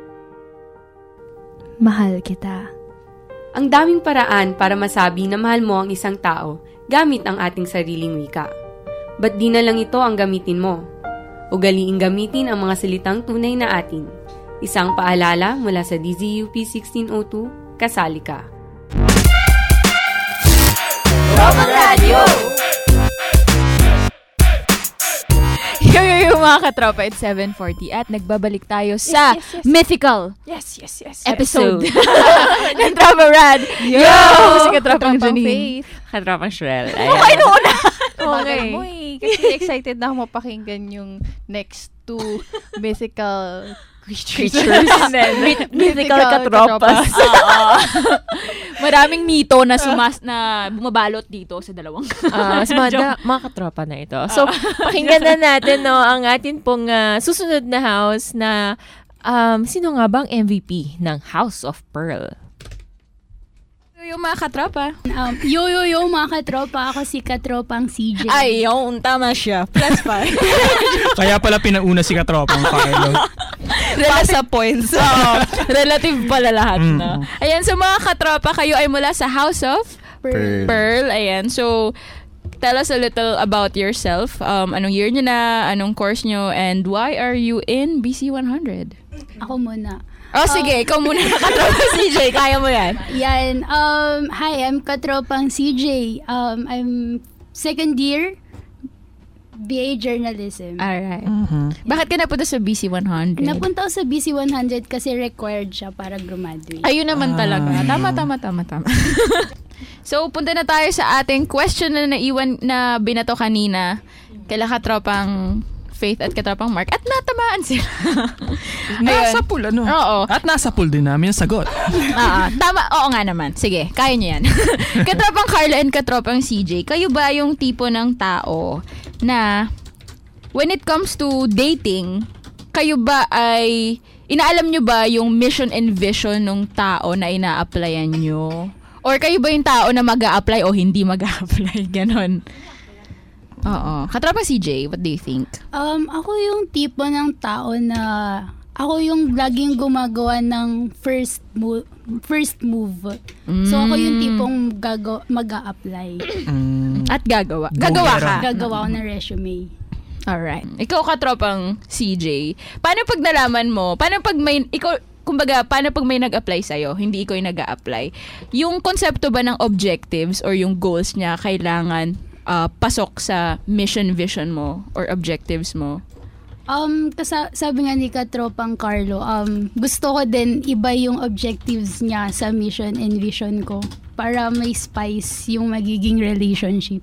Mahal kita. Ang daming paraan para masabi na mahal mo ang isang tao gamit ang ating sariling wika. Ba't di na lang ito ang gamitin mo? Ugaliing gamitin ang mga salitang tunay na atin. Isang paalala mula sa D Z U P sixteen oh two, kasali ka. Tropang Radio! Yo, yo, yo, mga katropa, it's seven forty at nagbabalik tayo sa yes, yes. mythical Yes, yes, yes. episode ng Tropang Rad. Yo! Si Katropang Janine. Katropang Shrel. Ano kayo noon? Okay. Mo eh. Kasi excited na ako mapakinggan yung next two mythical creatures. Creatures. Myth- mythical katropas. Oo. Maraming mito na sumas na bumabalot dito sa dalawang. Ah, uh, mga, mga katropa na ito. So, pakinggan na natin no, ang atin pong uh, susunod na house na um, sino nga bang M V P ng House of Pearl? Yung mga katropa. Um, yo, yo, yo, mga katropa. Ako si katropang C J. Ay, yun. Tama siya. Plus five. Kaya pala pinauna si katropang Carlo. Relative points. Oo. Relative pala lahat Mm. na. Ayan, so mga katropa, kayo ay mula sa House of Pearl. Pearl. Ayan, so tell us a little about yourself. Um, anong year nyo na, anong course nyo, and why are you in B C one hundred? Ako muna. Oh, sige. Ikaw muna na katropang C J. Kaya mo yan. Yan. Um, hi, I'm katropang C J. Um, I'm second year B A Journalism. Alright. Bakit ka napunta sa B C one hundred? Napunta ako sa B C one hundred kasi required siya para graduate. Ayun naman talaga. Tama, tama, tama, tama. So, punta na tayo sa ating question na naiwan na binato kanina. Kaila katropang Faith at katropang Mark. At natamaan sila. Nasa pool, ano? Oo. At nasa pool din namin ang sagot. Ah, tama. Oo nga naman. Sige, kaya nyo yan. Katropang Carlo and katropang C J, kayo ba yung tipo ng tao na when it comes to dating, kayo ba ay, inaalam nyo ba yung mission and vision ng tao na ina-applyan nyo? Or kayo ba yung tao na mag-a-apply o hindi mag-a-apply? Ganon. Oo. Katropang C J, what do you think? Um, ako yung tipo ng tao na ako yung laging gumagawa ng first move, first move. So ako yung tipong gago- mag-a-apply. At gagawa. Gagawa ka. Gagawa ko ng resume. Alright. Ikaw katropang C J, paano pag nalaman mo, paano pag may, ikaw, kumbaga, paano pag may nag-apply sa'yo, hindi ikaw yung nag-a-apply, yung konsepto ba ng objectives or yung goals niya kailangan uh, pasok sa mission vision mo or objectives mo? Um, kasi sabi nga ni katropang Carlo, um, gusto ko din iba yung objectives niya sa mission and vision ko para may spice yung magiging relationship.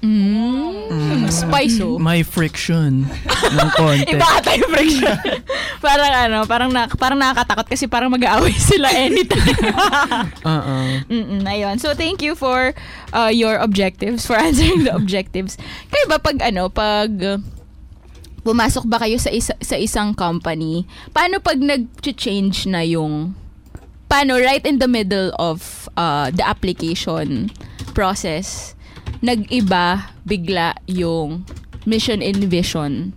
Mm. Spice, oh. May friction ng konti. Iba ata yung friction. Parang ano, parang, na, parang nakakatakot kasi parang mag-aaway sila anytime. Uh-uh. Mm-mm, ayun. So, thank you for uh, your objectives, for answering the objectives. Kaya ba pag ano, pag uh, pumasok ba kayo sa, isa, sa isang company, paano pag nag-change na yung, paano right in the middle of uh, the application process, nag-iba bigla yung mission and vision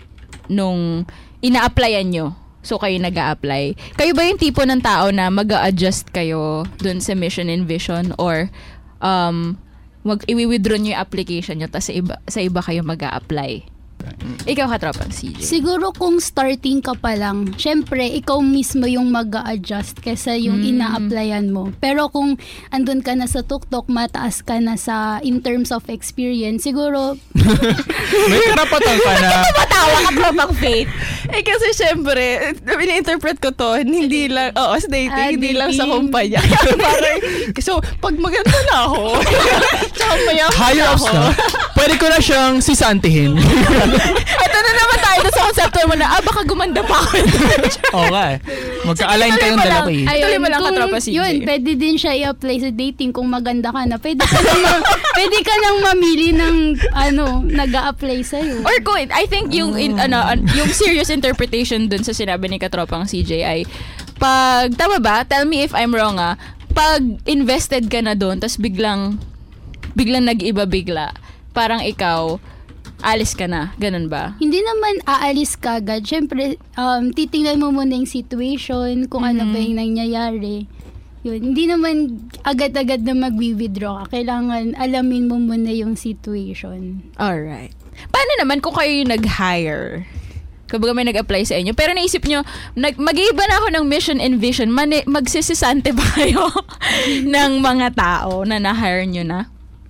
nung ina-applyan nyo. So, kayo nag-a-apply. Kayo ba yung tipo ng tao na mag-a-adjust kayo dun sa mission and vision or um, wag, i-withdraw nyo yung application nyo tapos sa iba, sa iba kayo mag-a-apply? Ikaw katropang C J. Siguro kung starting ka pa lang, syempre, ikaw mismo yung mag-a-adjust kaysa yung Mm. ina-applyan mo. Pero kung andun ka na sa tuktok, mataas ka na sa in terms of experience, siguro... May karapatan ka na. Matawa ka katropang Faith. Eh kasi syempre, ini-interpret ko to, hindi lang, oo, sa dating, Ah, hindi lang sa dating. kumpanya. Parang, so, pag maganda na ako, tsaka mayaman Higher na ups ako. na. Pwede ko na siyang sisantihin. Ito na naman tayo sa konsepto mo na, ah, baka gumanda pa ako. Okay. Magka-align Sige, kayong tuloy mo dalawa lang. eh. Ay, tuloy mo lang kung katropa C J. Yun, pwede din siya i-apply sa dating kung maganda ka na. Pwede ka nang, ma- pwede ka nang mamili ng, ano, nag-a-apply sa'yo. Or kung, I think yung, in, ano, an- yung serious interpretation dun sa sinabi ni katropang C J ay, pag, tama ba? Tell me if I'm wrong ah. Pag invested ka na dun, tas biglang, biglang nag-iba bigla, parang ikaw, alis ka na. Ganun ba? Hindi naman aalis ka agad. Siyempre, um, titingnan mo muna yung situation, kung ano ba yung nangyayari. Yun. Hindi naman agad-agad na mag-withdraw ka. Kailangan alamin mo muna yung situation. Alright. Paano naman kung kayo yung nag-hire? Kapag may nag-apply sa inyo. Pero naisip nyo, nag- mag-iiba na ako ng mission and vision. Mani- magsisisante ba kayo ng mga tao na na-hire nyo na?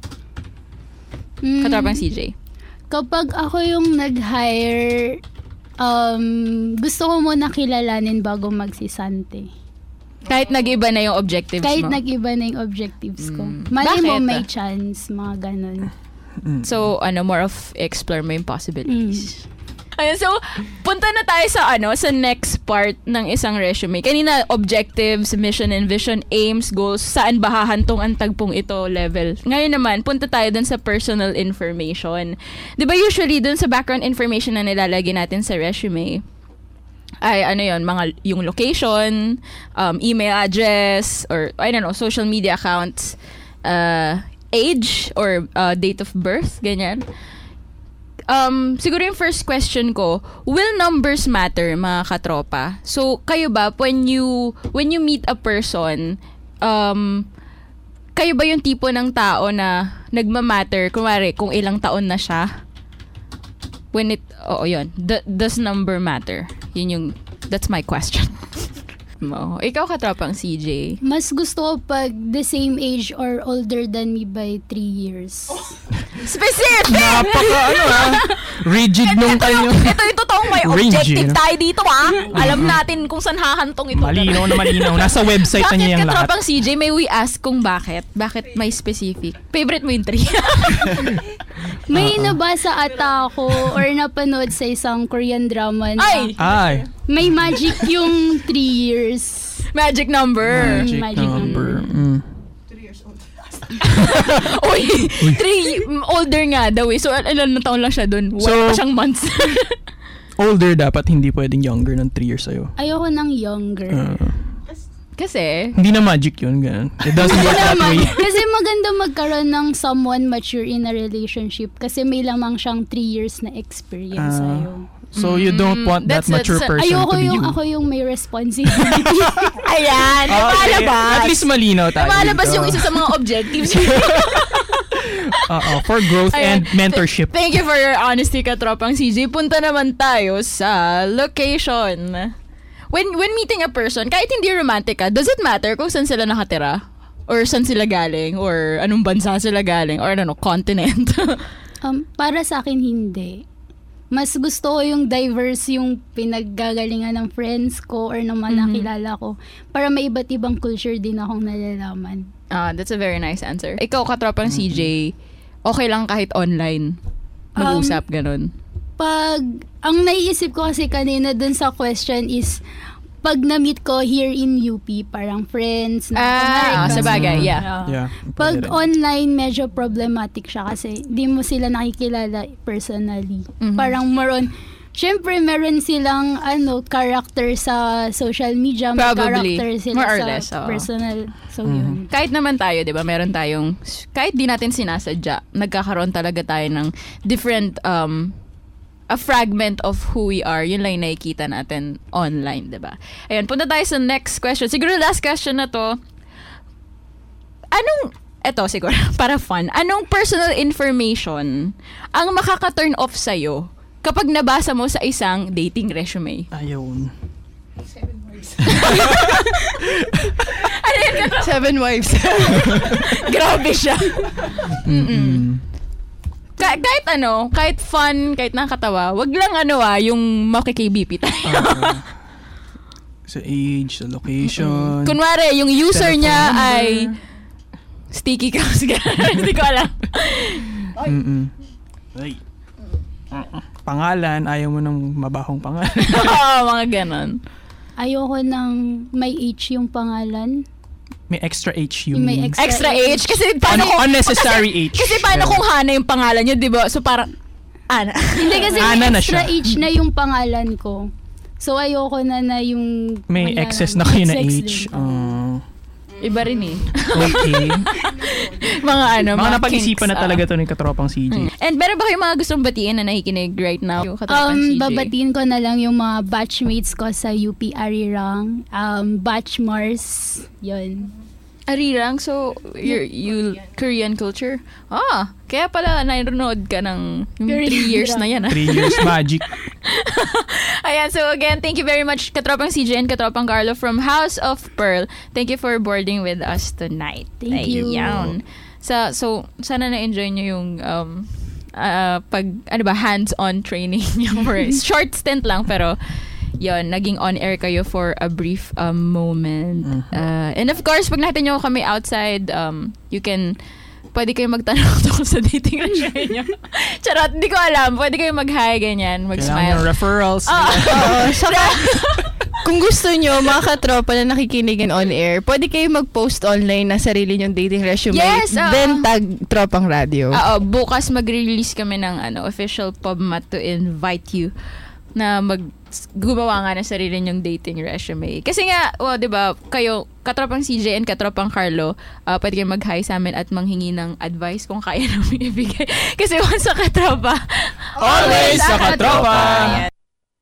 Mm. Katropang C J. Kapag ako yung nag-hire, um, gusto ko muna kilalanin bago magsisante. Kahit nag-iba na yung objectives Kahit mo? nag-iba na yung objectives ko. Mm. Mali mo Bakit? may chance, mga ganun. So, ano, more of explore mo yung possibilities. Ayun, so, punta na tayo sa, ano, sa next part ng isang resume. Kanina, objectives, mission and vision, aims, goals, saan ba hahantong ang tagpong ito level. Ngayon naman, punta tayo dun sa personal information. Di ba usually dun sa background information na nilalagay natin sa resume, ay ano yon, mga yung location, um, email address, or I don't know, social media accounts, uh, age or uh, date of birth, ganyan. Um, siguro yung first question ko, will numbers matter, mga katropa? So, kayo ba, when you, when you meet a person, um, kayo ba yung tipo ng tao na nagmamatter, kumari, kung ilang taon na siya? When it, oo yun, D- does number matter? Yun yung, that's my question. Mo. Ikaw, katropang C J. Mas gusto ko pag the same age or older than me by three years. Specific! Napaka ano ah. Rigid nung kanyo. Ito yung totoong may objective tayo dito ah. Alam natin kung saan hahantong ito. Malinaw na malinaw. Nasa website na niya yung Bakit lahat. katropang C J, may we ask kung bakit? Bakit may specific? Favorite mo yung three? May nabasa ata ako or napanood sa isang Korean drama na Ay! Ay. may magic yung three years. Magic number. Mm, magic number. Mm. Uy, three older nga daw eh. So, ilan na taon lang siya dun? Wala So, pa siyang months. Older dapat, hindi pwedeng younger ng three years sa'yo. Ayoko ng younger. Uh, Kasi? Hindi na magic yun. Ganun. It doesn't work that way. Kasi maganda magkaroon ng someone mature in a relationship kasi may lamang siyang three years na experience Ah. sa'yo. So you don't want that That's- mature that's- person Ayoko to be yung you. ako yung may responsibility. Ayan, Okay. lumalabas. At least malinaw tayo. Lumalabas dito. yung isa sa mga objectives. Oo, for growth Ayan. and mentorship. Thank you for your honesty, katropang C J. Punta naman tayo sa location. When when meeting a person, kahit hindi romantic ka, does it matter kung saan sila nakatira? Or saan sila galing? Or anong bansa sila galing? Or ano, continent? um, para sa akin, hindi. Mas gusto ko yung diverse yung pinaggagalingan ng friends ko or ng mga Mhm. nakilala ko para may iba't ibang culture din akong nalalaman. Ah, that's a very nice answer. Ikaw, katropang C J, okay lang kahit online mag-usap, ganun? Pag, ang naiisip ko kasi kanina dun sa question is, pag na-meet ko here in U P, parang friends. Na Ah, sa bagay, yeah. Yeah. Pag online, medyo problematic siya kasi di mo sila nakikilala personally. Mhm. Parang more on, syempre meron silang ano character sa social media, may Probably. character sila More or sa less, oo. personal. So Mhm. yun. Kahit naman tayo, di ba, meron tayong, kahit di natin sinasadya, nagkakaroon talaga tayo ng different, um, a fragment of who we are. Yun lang yung nakikita natin online, di ba? Ayun, punta tayo sa next question. Siguro last question na to. Anong, eto siguro, para fun, anong personal information ang makaka-turn off sa'yo kapag nabasa mo sa isang dating resume? Ayun. Ano yun? Seven wives. Grabe siya. Mm-mm. Ka- kahit ano, kahit fun, kahit nakakatawa, wag lang ano ah, yung makiki-B P tayo. Sa age, sa location. Kunwari, yung user telephone niya number. ay sticky cows. Hindi ko alam. Mm-mm. Ay. Pangalan, ayaw mo ng mabahong pangalan. Oo, mga ganon. Ayoko ng may H yung pangalan. May extra H yung... May extra, Extra H? Kasi paano Un- kung... unnecessary kasi, H. Kasi paano Yeah. kung Hana yung pangalan niyo, di ba? So parang... Ana. Hindi kasi Ana may na extra siya. H na yung pangalan ko. So ayoko na na yung... May wala excess lang. na kayo na Excess H. din. Uh, Iba rin eh. okay. mga ano, Mga mga napag-isipan kinks, na ah. talaga to ng katropang C J. And meron ba kayong mga gustong batiin na nakikinig right now? Yung katropang C Um, J? babatiin ko na lang yung mga batchmates ko sa U P Arirang. Um, Batch Mars. Yun. Arirang, so you're, you Korean culture? Ah, kaya pala nanonood ka ng yung Korean three years na yan. Ah. Three years magic. Ayan, so again, thank you very much Katropang C J and Katropang Carlo from House of Pearl. Thank you for boarding with us tonight. Thank you. Ayan. So, so sana na-enjoy nyo yung um, uh, pag, ano ba, hands-on training nyo for a short stint lang, pero yon, naging on-air kayo for a brief um, moment. Mhm. Uh, and of course, pag nakita nyo kami outside, um, you can, pwede kayo magtanong tungkol sa dating resume nyo. Charot, hindi ko alam. Pwede kayo mag-hi, ganyan, Kailangan mag-smile. yung referrals. Oo. Oo, saka, kung gusto nyo, mga katropa na nakikinigin on air, pwede kayo mag-post online na sarili nyong dating resume. Yes, oo. Then tag Tropang Radio. Oo, bukas mag-release kami ng ano official PubMat to invite you na mag gumawa nga ng sarili niyong dating resume. Kasi nga, well, di ba, kayo, katropang C J and katropang Carlo, uh, pwede kayo mag-hi sa amin at manghingi ng advice kung kaya namin ibigay. Kasi once sa katropa, always sa katropa! Ayan.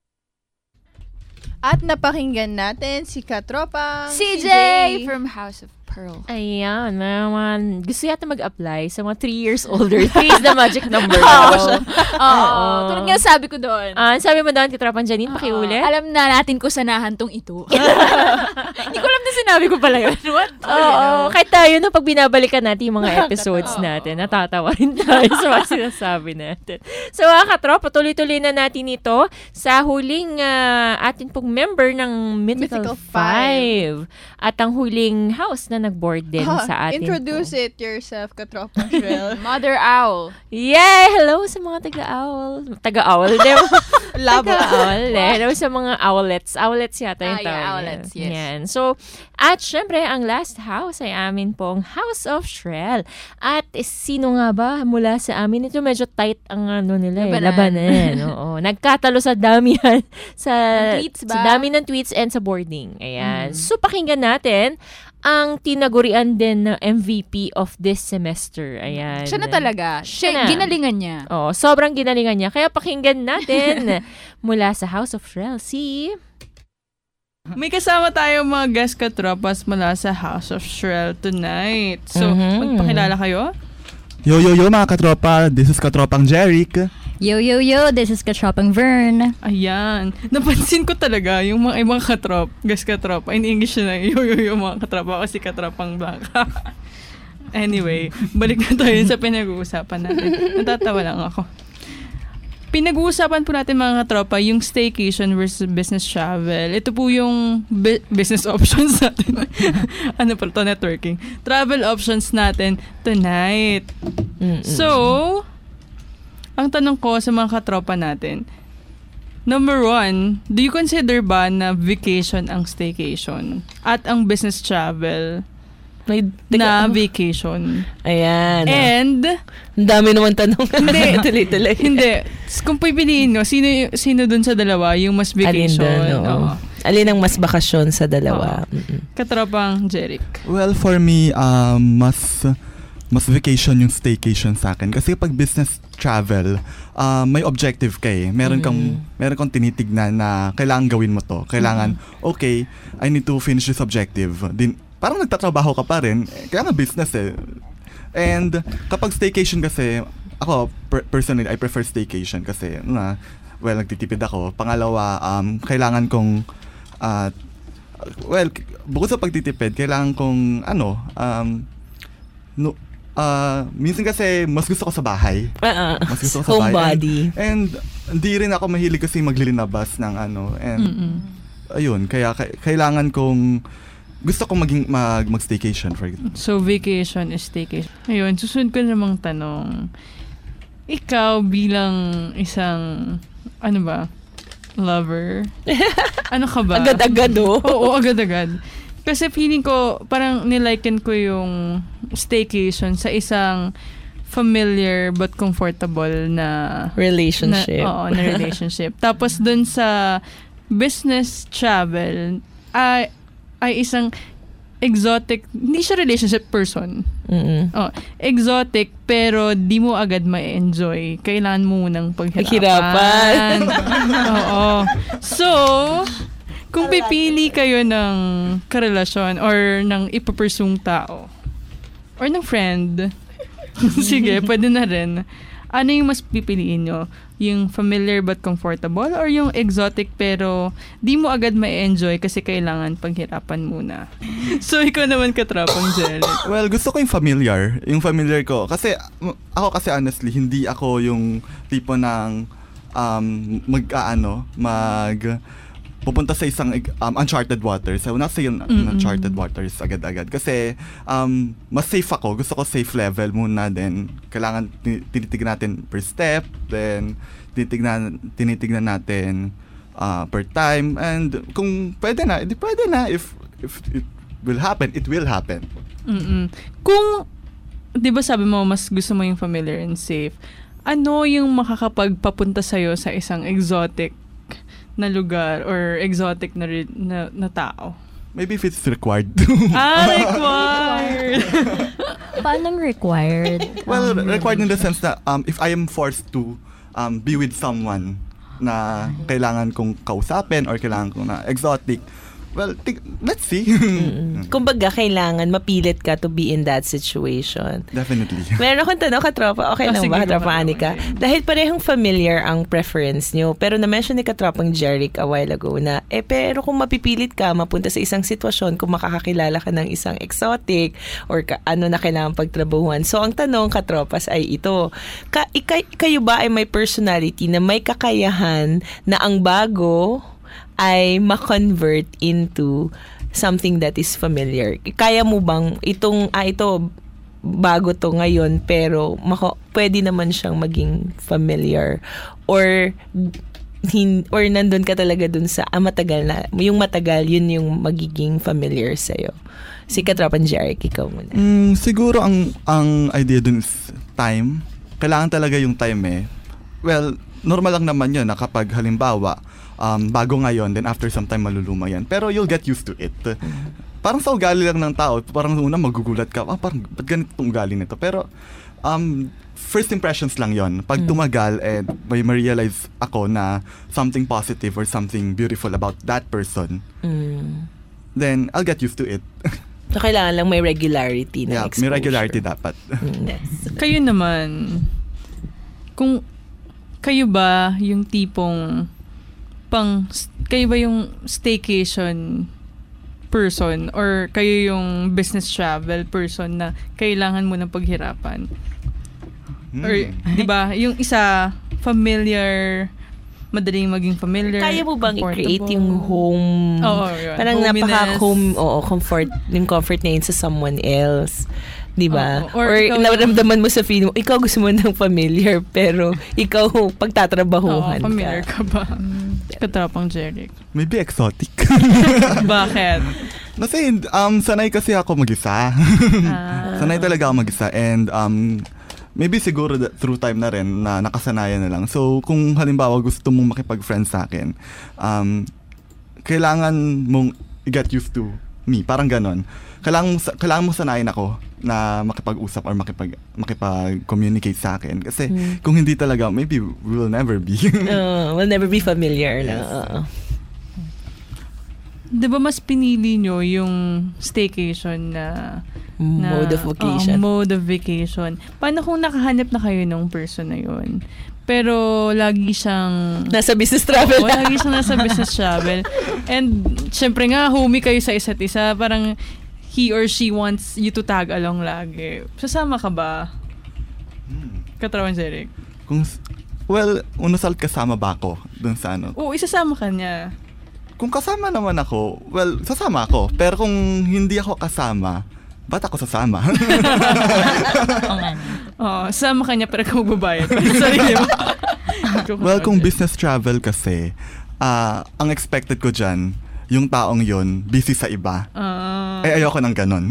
At napakinggan natin si katropang C J from House of Pearl. Ayan, naman. Gusto yata mag-apply sa mga three years older. three is the magic number. Oo. Oo. Tulad nga sabi ko doon. Ah, sabi mo doon, Katropang Janine, pakiulit. Alam na natin kung sanahan tong ito. Hindi ko alam na sinabi ko pala yun. What? Oo. Kahit tayo, no, pag binabalikan natin yung mga episodes natin, natatawa rin tayo sa mga sinasabi natin. So, mga katropa, tuloy-tuloy na natin ito sa huling uh, atin pong member ng Mythical, Mythical Five. At ang huling house na nag-board din Ah, sa atin introduce po. it yourself, katropang Shrel. Mother Owl. Yay! Hello sa mga taga-owl. Taga-owl. Labo. Taga-owl. Hello sa mga owlets. Owlets yata yung Ah, yeah, tawag niya. owlets, yes. Yan. So, at syempre, ang last house ay amin pong House of Shrel. At eh, sino nga ba mula sa amin? Ito medyo tight ang ano nila eh. Labanan. Labanan. Oo. Nagkatalo sa dami yan. Sa, Tweets ba? sa dami ng tweets and sa boarding. Ayan. Mm. So, pakinggan natin ang tinagurian din na M V P of this semester. Ayan. Siya na talaga. Siya, na. ginalingan niya. Oo, sobrang ginalingan niya. Kaya pakinggan natin mula sa House of Shrel, si... May kasama tayong mga guest katropas mula sa House of Shrel tonight. So, Mhm. magpakilala kayo? Yo, yo, yo mga katropa. This is Katropang Jeric. Yo, yo, yo, this is Katropang Vern. Ayan. Napansin ko talaga yung mga ibang katrop, guest katropa. In English na yo, yo, yo mga katropa kasi Katropang Blanca. Anyway, balik na tayo sa pinag-uusapan natin. Natatawa lang ako. Pinag-uusapan po natin mga katropa yung staycation versus business travel. Ito po yung bu- business options natin. Ano pa ito? Networking. Travel options natin tonight. Mm-mm. So, ang tanong ko sa mga katropa natin, number one, do you consider ba na vacation ang staycation? At ang business travel May, na vacation? Ayan. And, ang dami naman tanong. Hindi. Tuloy-tuloy. Hindi. Kung pipiliin mo, sino, sino dun sa dalawa yung mas vacation? Alin dun, oo. Oo. Alin ang mas bakasyon sa dalawa? Mm-mm. Katropang Jeric. Well, for me, um, mas mas vacation yung staycation sa akin. Kasi pag business travel, uh, may objective ka eh. Meron kang, meron kang tinitignan na kailangan gawin mo to. Kailangan, okay, I need to finish this objective. Din, parang nagtatrabaho ka pa rin. Kaya nga business eh. And kapag staycation kasi, ako per- personally, I prefer staycation kasi, na, well, nagtitipid ako. Pangalawa, um, kailangan kong, uh, well, bukod sa pagtitipid, kailangan kong, ano, um, no, uh, minsan kasi mas gusto ko sa bahay. Uh-uh. Mas gusto ko sa bahay. Homebody. And, and hindi rin ako mahilig kasi maglinabas ng ano. And, Mm-mm. ayun, kaya k- kailangan kong, gusto kong maging mag, mag-staycation for it. So, vacation is staycation. Ayun, susunod ko namang tanong. Ikaw bilang isang, ano ba, lover? Ano ka ba? Agad-agad, oh. Oo, agad-agad. Kasi feeling ko, parang niliken ko yung staycation sa isang familiar but comfortable na relationship. Na, oo, na relationship. Tapos dun sa business travel, ay, ay isang exotic, hindi siya relationship person. Mm-mm. Oh, exotic pero di mo agad ma-enjoy. Kailangan mo munang paghirapan. Paghirapan. Oo. So, kung pipili kayo ng karelasyon or ng ipapursung tao or ng friend, sige, pwede na rin. Ano yung mas pipiliin nyo? Yung familiar but comfortable or yung exotic pero di mo agad ma-enjoy kasi kailangan paghirapan muna? So, ikaw naman Katropang Jelly. Well, gusto ko yung familiar. Yung familiar ko. Kasi, m- ako kasi honestly, hindi ako yung tipo ng um, mag-ano, mag pupunta sa isang um, uncharted waters. I will not say yung Mm-mm. uncharted waters agad-agad. Kasi, um, mas safe ako. Gusto ko safe level muna din. Kailangan tin- tinitignan natin per step. Then, tinitignan, tinitignan natin uh, per time. And kung pwede na, edi pwede na. If, if it will happen, it will happen. Mm-mm. Kung, di ba sabi mo, mas gusto mo yung familiar and safe, ano yung makakapagpapunta sa'yo sa isang exotic na lugar or exotic na, ri- na, na tao? Maybe if it's required. Ah, required! Paano required? Well, Um, required in the sense that um, if I am forced to um, be with someone na kailangan kong kausapin or kailangan kong na exotic, well, tig- let's see. Kumbaga, kailangan mapilit ka to be in that situation. Definitely. Meron akong tanong, katropa. Okay Oh, lang sige, ba, go, katropa katropa. Anika? Dahil parehong familiar ang preference nyo, pero na-mention ni katropang Jeric a while ago na, eh, pero kung mapipilit ka, mapunta sa isang sitwasyon, kung makakakilala ka ng isang exotic or ka, ano na kailangan pagtrabahuan. So, ang tanong, katropas, ay ito. Ka, ikay, kayo ba ay may personality na may kakayahan na ang bago ay ma-convert into something that is familiar? Kaya mo bang itong, ah, ito, bago to ngayon, pero mako, pwede naman siyang maging familiar? Or, hin, or nandun ka talaga dun sa, ah, matagal na, yung matagal, yun yung magiging familiar sa'yo? Si Katropan Jeric, ikaw muna. Mm, siguro ang ang idea dun is time. Kailangan talaga yung time eh. Well, normal lang naman yun na kapag halimbawa, um, bago ngayon, then after some time maluluma yan. Pero you'll get used to it. Parang sa ugali lang ng tao, parang una magugulat ka, ah, parang ba't ganito itong ugali nito? Pero um, first impressions lang yon. Pag tumagal, eh, may ma-realize ako na something positive or something beautiful about that person, Mm. then I'll get used to it. So, kailangan lang may regularity na Yeah, exposure. may regularity dapat. Kayo naman, kung kayo ba yung tipong pang, kayo ba yung staycation person or kayo yung business travel person na kailangan mo ng paghirapan? Hmm. Or, di ba, yung isa, familiar, madaling maging familiar. Kaya mo bang i-create comfortable. yung home? Oo, yun. Parang Hominess. napaka-home, oo, comfort, yung comfort na yun sa someone else. Di ba? Oo. Or Or, ikaw- naramdaman mo sa feeling mo, ikaw gusto mo ng familiar, pero ikaw pagtatrabahuhan Oo, familiar ka. ka ba? Katropang Jeric. Maybe exotic. Bakit? Kasi um, sanay kasi ako mag-isa. Ah. Sanay talaga ako mag-isa. And um, maybe siguro that through time na rin na nakasanayan na lang. So kung halimbawa gusto mong makipag-friend sa akin, um, kailangan mong get used to me. Parang ganon. Kailangan mo, sa- kailangan mo sanayin ako na makipag-usap or makipag, makipag-communicate sa akin. Kasi Hmm. kung hindi talaga, maybe we will never be. Uh, we'll never be familiar na. oo. Di ba mas pinili nyo yung staycation na, na Mode of vacation. Oo, mode of vacation. Paano kung nakahanap na kayo ng person na yun? Pero lagi siyang... Nasa business travel. Oo, lagi siyang nasa business travel. And syempre nga, homie kayo sa isa't isa. Parang he or she wants you to tag along lagi. Sasama ka ba? Katrawan Jeric? Kung, well, unasal kasama ba ako dun sa ano? Oo, isasama ka niya. Kung kasama naman ako, well, sasama ako. Pero kung hindi ako kasama, ba't ako sasama? Oo, sama ka niya pero ikaw magbabayad pa sa sarili mo. Well, kung business travel kasi, ah ang expected ko dyan, yung taong yon busy sa iba. Ah. Eh, ayoko ng ganon.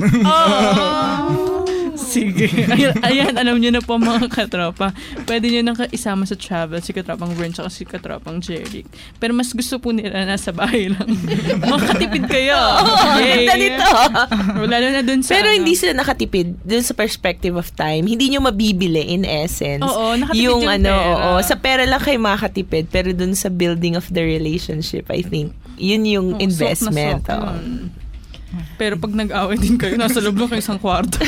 Sige. Ayan, ayan, alam niyo na po mga katropa. Pwede niyo nang isama sa travel si Katropang Vern at si Katropang Jeric. Pero mas gusto po nila nasa bahay lang. Makatipid kayo. Oo, Yay. ganda nito. Lalo na dun sa... Pero ano. hindi sila nakatipid dun sa perspective of time. Hindi nyo mabibili in essence. Oo, nakatipid yung ano, pera. oo, sa pera lang kayo makakatipid. Pero dun sa building of the relationship, I think, yun yung Oo, investment. sok na sok oo. yun. Pero pag nag-away din kayo, nasa loob lang kayo isang kwarto.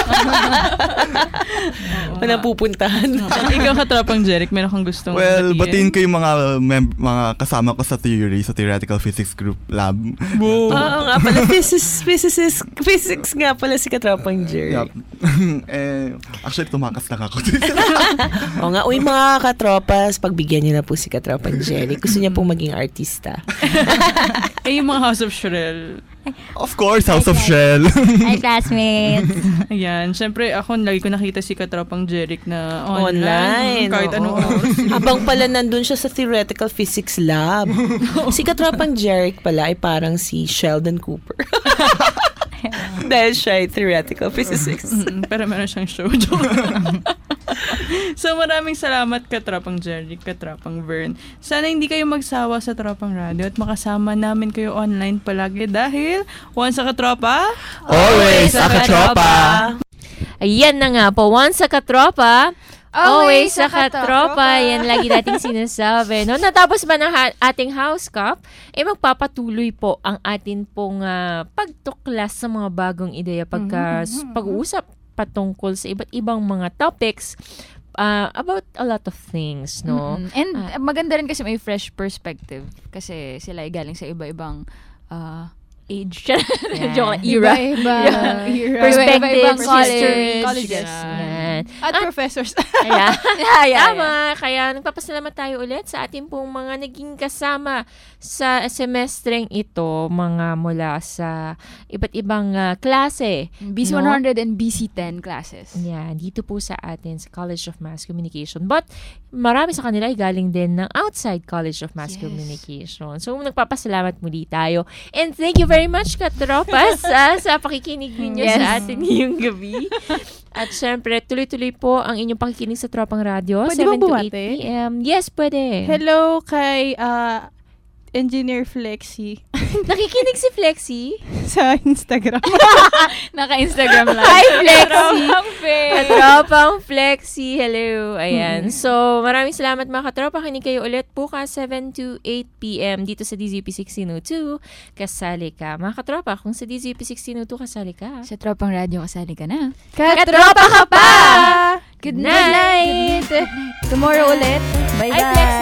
Walang pupuntahan. Ikaw Katropang Jeric, meron kang gustong Well, batiin? batiin ko yung mga mem- mga kasama ko sa theory, sa Theoretical Physics Group Lab. Oo nga pala, physics, physics, physics nga pala si Katropang Jeric. eh, actually, tumakas lang ako. Oo nga, uy mga katropas, pagbigyan niyo na po si Katropang Jeric. Gusto niya pong maging artista. Eh, yung mga House of Shrel. Of course, House of Shell. Hi, classmates. Ayan, syempre ako lagi ko nakita si Katropang Jeric na online. Online. Kahit oo. anong oras. Habang pala nandun siya sa Theoretical Physics Lab. Si Katropang Jeric pala ay parang si Sheldon Cooper. Dahil siya ay Theoretical Physics. Mm, pero meron siyang show. So maraming salamat Katropang Jerry, Katropang Vern. Sana hindi kayo magsawa sa Tropang Radio at makasama namin kayo online palagi dahil once sa katropa, always sa katropa. Ayan na nga po, once sa katropa, always sa katropa. Yan lagi nating sinasabi. No? Natapos ba ng ha- ating house cup, eh magpapatuloy po ang atin pong uh, pagtuklas sa mga bagong ideya pagka mm-hmm. pag-uusap patungkol sa iba't ibang mga topics uh, about a lot of things, no? Mm-hmm. And uh, maganda rin kasi may fresh perspective kasi sila ay galing sa iba-ibang uh, age. Yeah. Joke, era. Iba-iba. era. Perspectives, college, histories. colleges. Yan. At, At professors. Ayan. yeah, yeah, Tama. yeah. Kaya nagpapasalamat tayo ulit sa ating pong mga naging kasama sa semestreng ito, mga mula sa iba't ibang uh, klase. B C one hundred no? and B C ten classes. Yeah, dito po sa atin sa College of Mass Communication. But marami sa kanila ay galing din ng outside College of Mass yes. Communication. So magpapasalamat muli tayo. And thank you very much, Katropas, sa, sa pakikinig ninyo yes. sa atin ngayong gabi. At syempre, tuloy-tuloy po ang inyong pakikinig sa Tropang Radio. Pwede seven ba to eight bumati? p.m. Yes, pwede. Hello kay uh, Engineer Flexi. Nakikinig si Flexi? Sa Instagram. Naka-Instagram lang. Hi, Flexi! Katropa Katropang Flexi. Hello. Ayan. Hmm. So, maraming salamat mga katropa. Kinig kayo ulit bukas seven to eight p.m. dito sa D Z P sixteen oh two. Kasali ka. Mga katropa, kung sa D Z P sixteen oh two kasali ka. Sa Tropang Radio kasali ka na. Katropa ka pa! Good night! Good night! Good night. Tomorrow ulit. Bye-bye! Hi, Flexi!